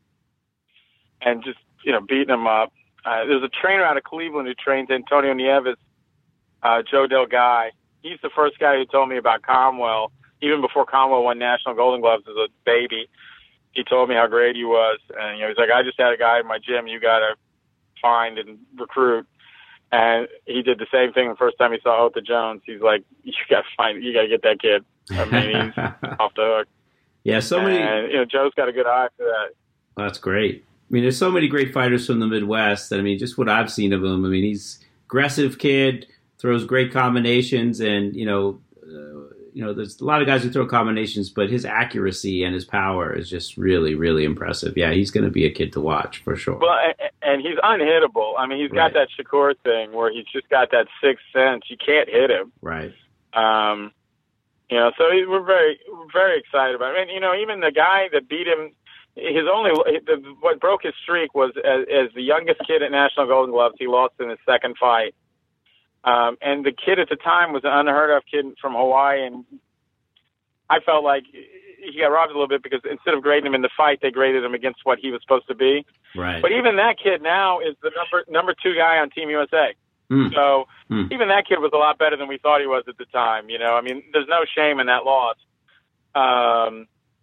and just, you know, beating them up. Uh, there's a trainer out of Cleveland who trains Antonio Nieves, uh, Joe Del Guy. He's the first guy who told me about Conwell, even before Conwell won National Golden Gloves as a baby. He told me how great he was. And, you know, he's like, I just had a guy in my gym you got to find and recruit. And he did the same thing the first time he saw Otha Jones. He's like, you got to find, you got to get that kid. I mean, he's off the hook. Yeah, so many. And, you know, Joe's got a good eye for that. That's great. I mean, there's so many great fighters from the Midwest. That, I mean, just what I've seen of him. I mean, he's aggressive kid, throws great combinations, and you know, uh, you know, there's a lot of guys who throw combinations, but his accuracy and his power is just really, really impressive. Yeah, he's going to be a kid to watch for sure. Well, and, and he's unhittable. I mean, he's got Right. that Shakur thing where he's just got that sixth sense. You can't hit him. Right. Um, you know, so he, we're very, we're very excited about it. And, you know, even the guy that beat him, his only, the, what broke his streak was as, as the youngest kid at National Golden Gloves, he lost in his second fight. Um, and the kid at the time was an unheard of kid from Hawaii. And I felt like he got robbed a little bit because instead of grading him in the fight, they graded him against what he was supposed to be. Right. But even that kid now is the number, number two guy on Team U S A. Mm. So Mm. even that kid was a lot better than we thought he was at the time. You know, I mean, there's no shame in that loss. Um,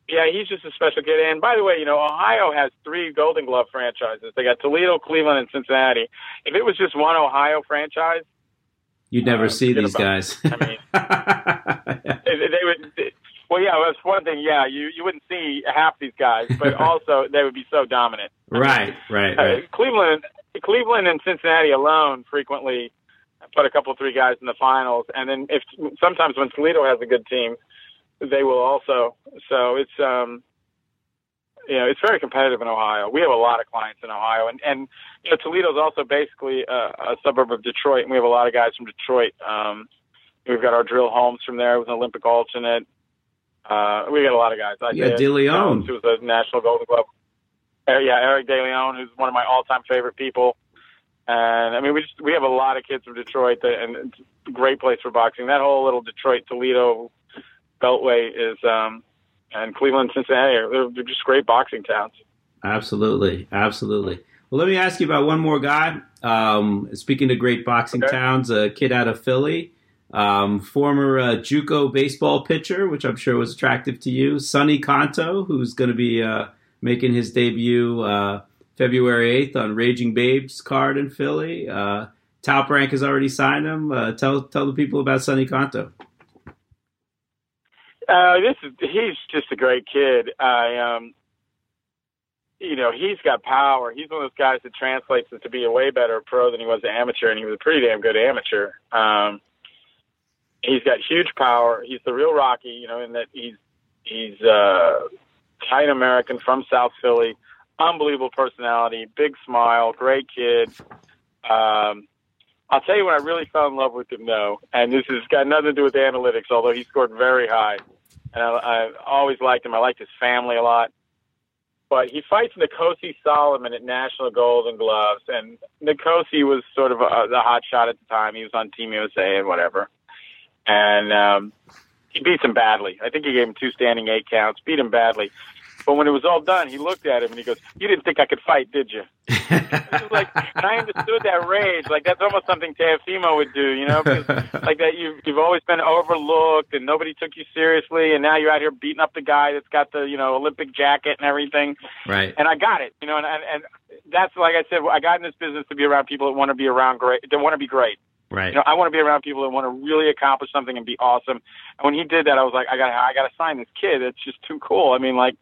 Yeah, he's just a special kid. And by the way, you know, Ohio has three Golden Glove franchises. They got Toledo, Cleveland, and Cincinnati. If it was just one Ohio franchise, you'd never uh, see these guys. I mean, they, they would. They, well, yeah, that's one thing. Yeah, you, you wouldn't see half these guys, but also they would be so dominant. I right, mean, right, right. Uh, Cleveland, Cleveland, and Cincinnati alone frequently put a couple, three guys in the finals, and then if sometimes when Toledo has a good team, they will also. So it's um, you know, it's very competitive in Ohio. We have a lot of clients in Ohio, and and you know, Toledo's also basically a, a suburb of Detroit, and we have a lot of guys from Detroit. Um, we've got our Drill Holmes from there, who's an Olympic alternate. Uh, we got a lot of guys. Yeah, DeLeon, who's a National Golden Glove. Uh, yeah, Eric DeLeon, who's one of my all-time favorite people. And I mean, we just we have a lot of kids from Detroit, that, and it's a great place for boxing. That whole little Detroit Toledo beltway is, um, and Cleveland, Cincinnati, they're, they're just great boxing towns. Absolutely, absolutely. Well, let me ask you about one more guy. Um, speaking of great boxing okay. towns, a kid out of Philly, um, former uh, JUCO baseball pitcher, which I'm sure was attractive to you, Sonny Canto, who's going to be uh, making his debut uh, February eighth on Raging Babes card in Philly. Uh, Top Rank has already signed him. Uh, tell tell the people about Sonny Canto. Uh, this is he's just a great kid. I um, you know, he's got power. He's one of those guys that translates to be a way better pro than he was an amateur, and he was a pretty damn good amateur. Um, he's got huge power. He's the real Rocky, you know, in that he's he's uh, Italian American from South Philly. Unbelievable personality, big smile, great kid. Um, I'll tell you when I really fell in love with him, though, and this has got nothing to do with analytics, although he scored very high. And I, I always liked him. I liked his family a lot. But he fights Nkosi Solomon at National Golden Gloves, and Nkosi was sort of a, the hot shot at the time. He was on Team U S A and whatever. And um, he beats him badly. I think he gave him two standing eight counts, beat him badly. But when it was all done, he looked at him and he goes, "You didn't think I could fight, did you?" It was like, and I understood that rage. Like, that's almost something Teofimo would do, you know? Because, like, that you've, you've always been overlooked and nobody took you seriously, and now you're out here beating up the guy that's got the, you know, Olympic jacket and everything. Right. And I got it, you know, and, and, and that's, like I said, I got in this business to be around people that want to be around great, that want to be great. Right. You know, I want to be around people that want to really accomplish something and be awesome. And when he did that, I was like, I got, I got to sign this kid. It's just too cool. I mean, like,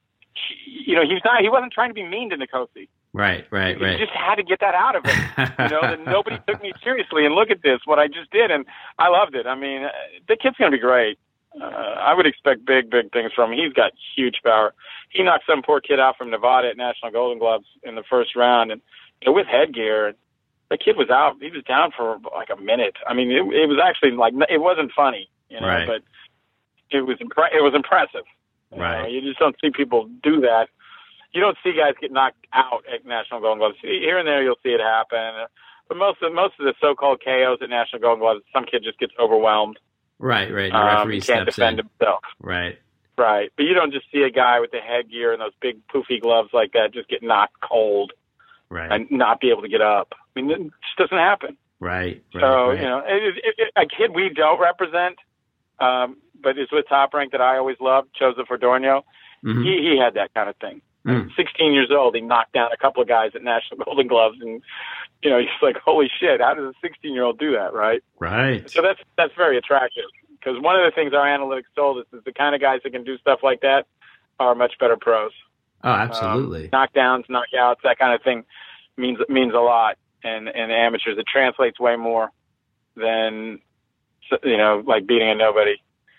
you know, he's not, he wasn't trying to be mean to Nkosi. Right, right, he, right. He just had to get that out of him. You know, that nobody took me seriously. And look at this, what I just did. And I loved it. I mean, uh, the kid's going to be great. Uh, I would expect big, big things from him. He's got huge power. He knocked some poor kid out from Nevada at National Golden Gloves in the first round. And you know, with headgear, the kid was out. He was down for like a minute. I mean, it, it was actually like, it wasn't funny, you know, right. but it was, impre- it was impressive. Right. You know, you just don't see people do that. You don't see guys get knocked out at National Golden Gloves. Here and there, you'll see it happen. But most of most of the so-called K Os at National Golden Gloves, some kid just gets overwhelmed. Right, right. The um, referee he can't steps defend in. himself. Right. Right. But you don't just see a guy with the headgear and those big poofy gloves like that just get knocked cold. Right. And not be able to get up. I mean, it just doesn't happen. Right. right so, right. you know, it, it, it, a kid we don't represent, um, but it's with Top Rank that I always loved, Joseph Ordonio. Mm-hmm. He he had that kind of thing. Mm. sixteen years old, he knocked down a couple of guys at National Golden Gloves, and you know, he's like, "Holy shit! How does a sixteen-year-old do that?" Right? Right. So that's that's very attractive because one of the things our analytics told us is the kind of guys that can do stuff like that are much better pros. Oh, absolutely. Um, knockdowns, knockouts, that kind of thing means means a lot, and and amateurs it translates way more than you know, like beating a nobody.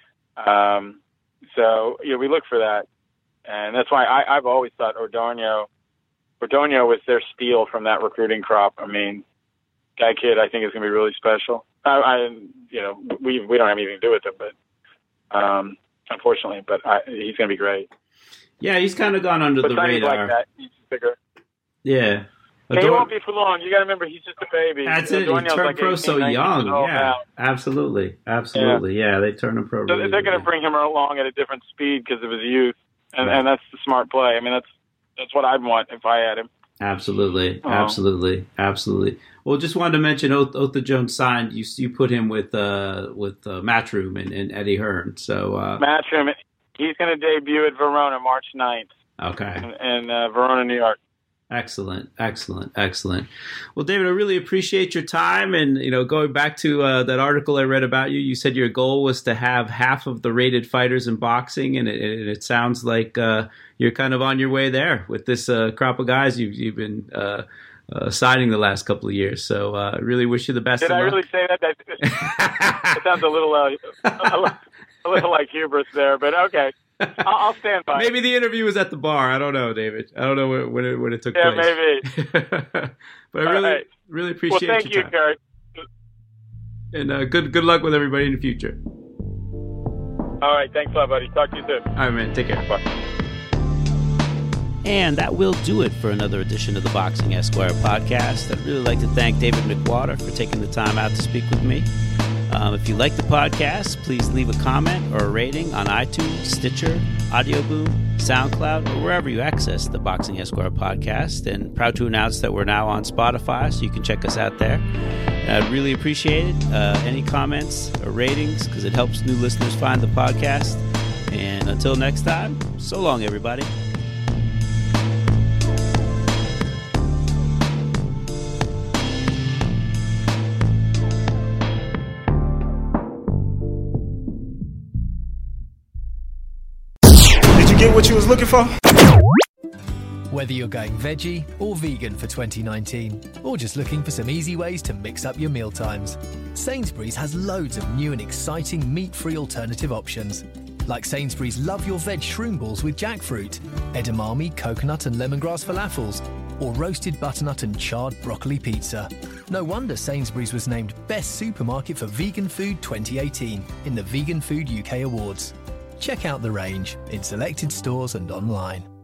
Um, so you know, we look for that. And that's why I, I've always thought Ordonio, Ordonio was their steal from that recruiting crop. I mean, that kid I think is going to be really special. I, I, you know, we we don't have anything to do with him, but um, unfortunately, but I, he's going to be great. Yeah, he's kind of gone under but the Sonny's radar. Like that. He's bigger. Yeah. Hey, he won't be for long. You got to remember, he's just a baby. That's you know, it. He turned like pro so young. Yeah, now. absolutely, absolutely. Yeah, yeah they turned him pro. So really they're going to yeah. bring him along at a different speed because of his youth. And, and that's the smart play. I mean, that's that's what I'd want if I had him. Absolutely, oh. absolutely, absolutely. Well, just wanted to mention, Otha Jones signed. You you put him with uh, with uh, Matchroom and, and Eddie Hearn. So uh, Matchroom, He's going to debut at Verona March ninth. Okay. In, in uh, Verona, New York. Excellent, excellent, excellent. Well, David, I really appreciate your time. And, you know, going back to uh, that article I read about you, you said your goal was to have half of the rated fighters in boxing. And it, it, it sounds like uh, you're kind of on your way there with this uh, crop of guys you've, you've been uh, uh, signing the last couple of years. So I uh, really wish you the best Did of I luck. really say that? That, that sounds a little, uh, a, little, a little like hubris there, but okay. I'll, I'll stand by. Maybe the interview was at the bar. I don't know, David. I don't know when, when, it, when it took yeah, place. Yeah, maybe. But I really, right. really appreciate well, thank your you, time. Kurt. And uh, good good luck with everybody in the future. All right. Thanks a lot, buddy. Talk to you soon. All right, man. Take care. Bye. And that will do it for another edition of the Boxing Esquire podcast. I'd really like to thank David McWater for taking the time out to speak with me. Um, if you like the podcast, please leave a comment or a rating on iTunes, Stitcher, Audio Boom, SoundCloud, or wherever you access the Boxing Esquire podcast. And proud to announce that we're now on Spotify, so you can check us out there. And I'd really appreciate it. Uh, any comments or ratings, because it helps new listeners find the podcast. And until next time, so long, everybody. Get what you was looking for? Whether you're going veggie or vegan for twenty nineteen, or just looking for some easy ways to mix up your mealtimes, Sainsbury's has loads of new and exciting meat-free alternative options. Like Sainsbury's Love Your Veg shroom balls with jackfruit, edamame, coconut and lemongrass falafels, or roasted butternut and charred broccoli pizza. No wonder Sainsbury's was named Best Supermarket for Vegan Food twenty eighteen in the Vegan Food U K Awards. Check out the range in selected stores and online.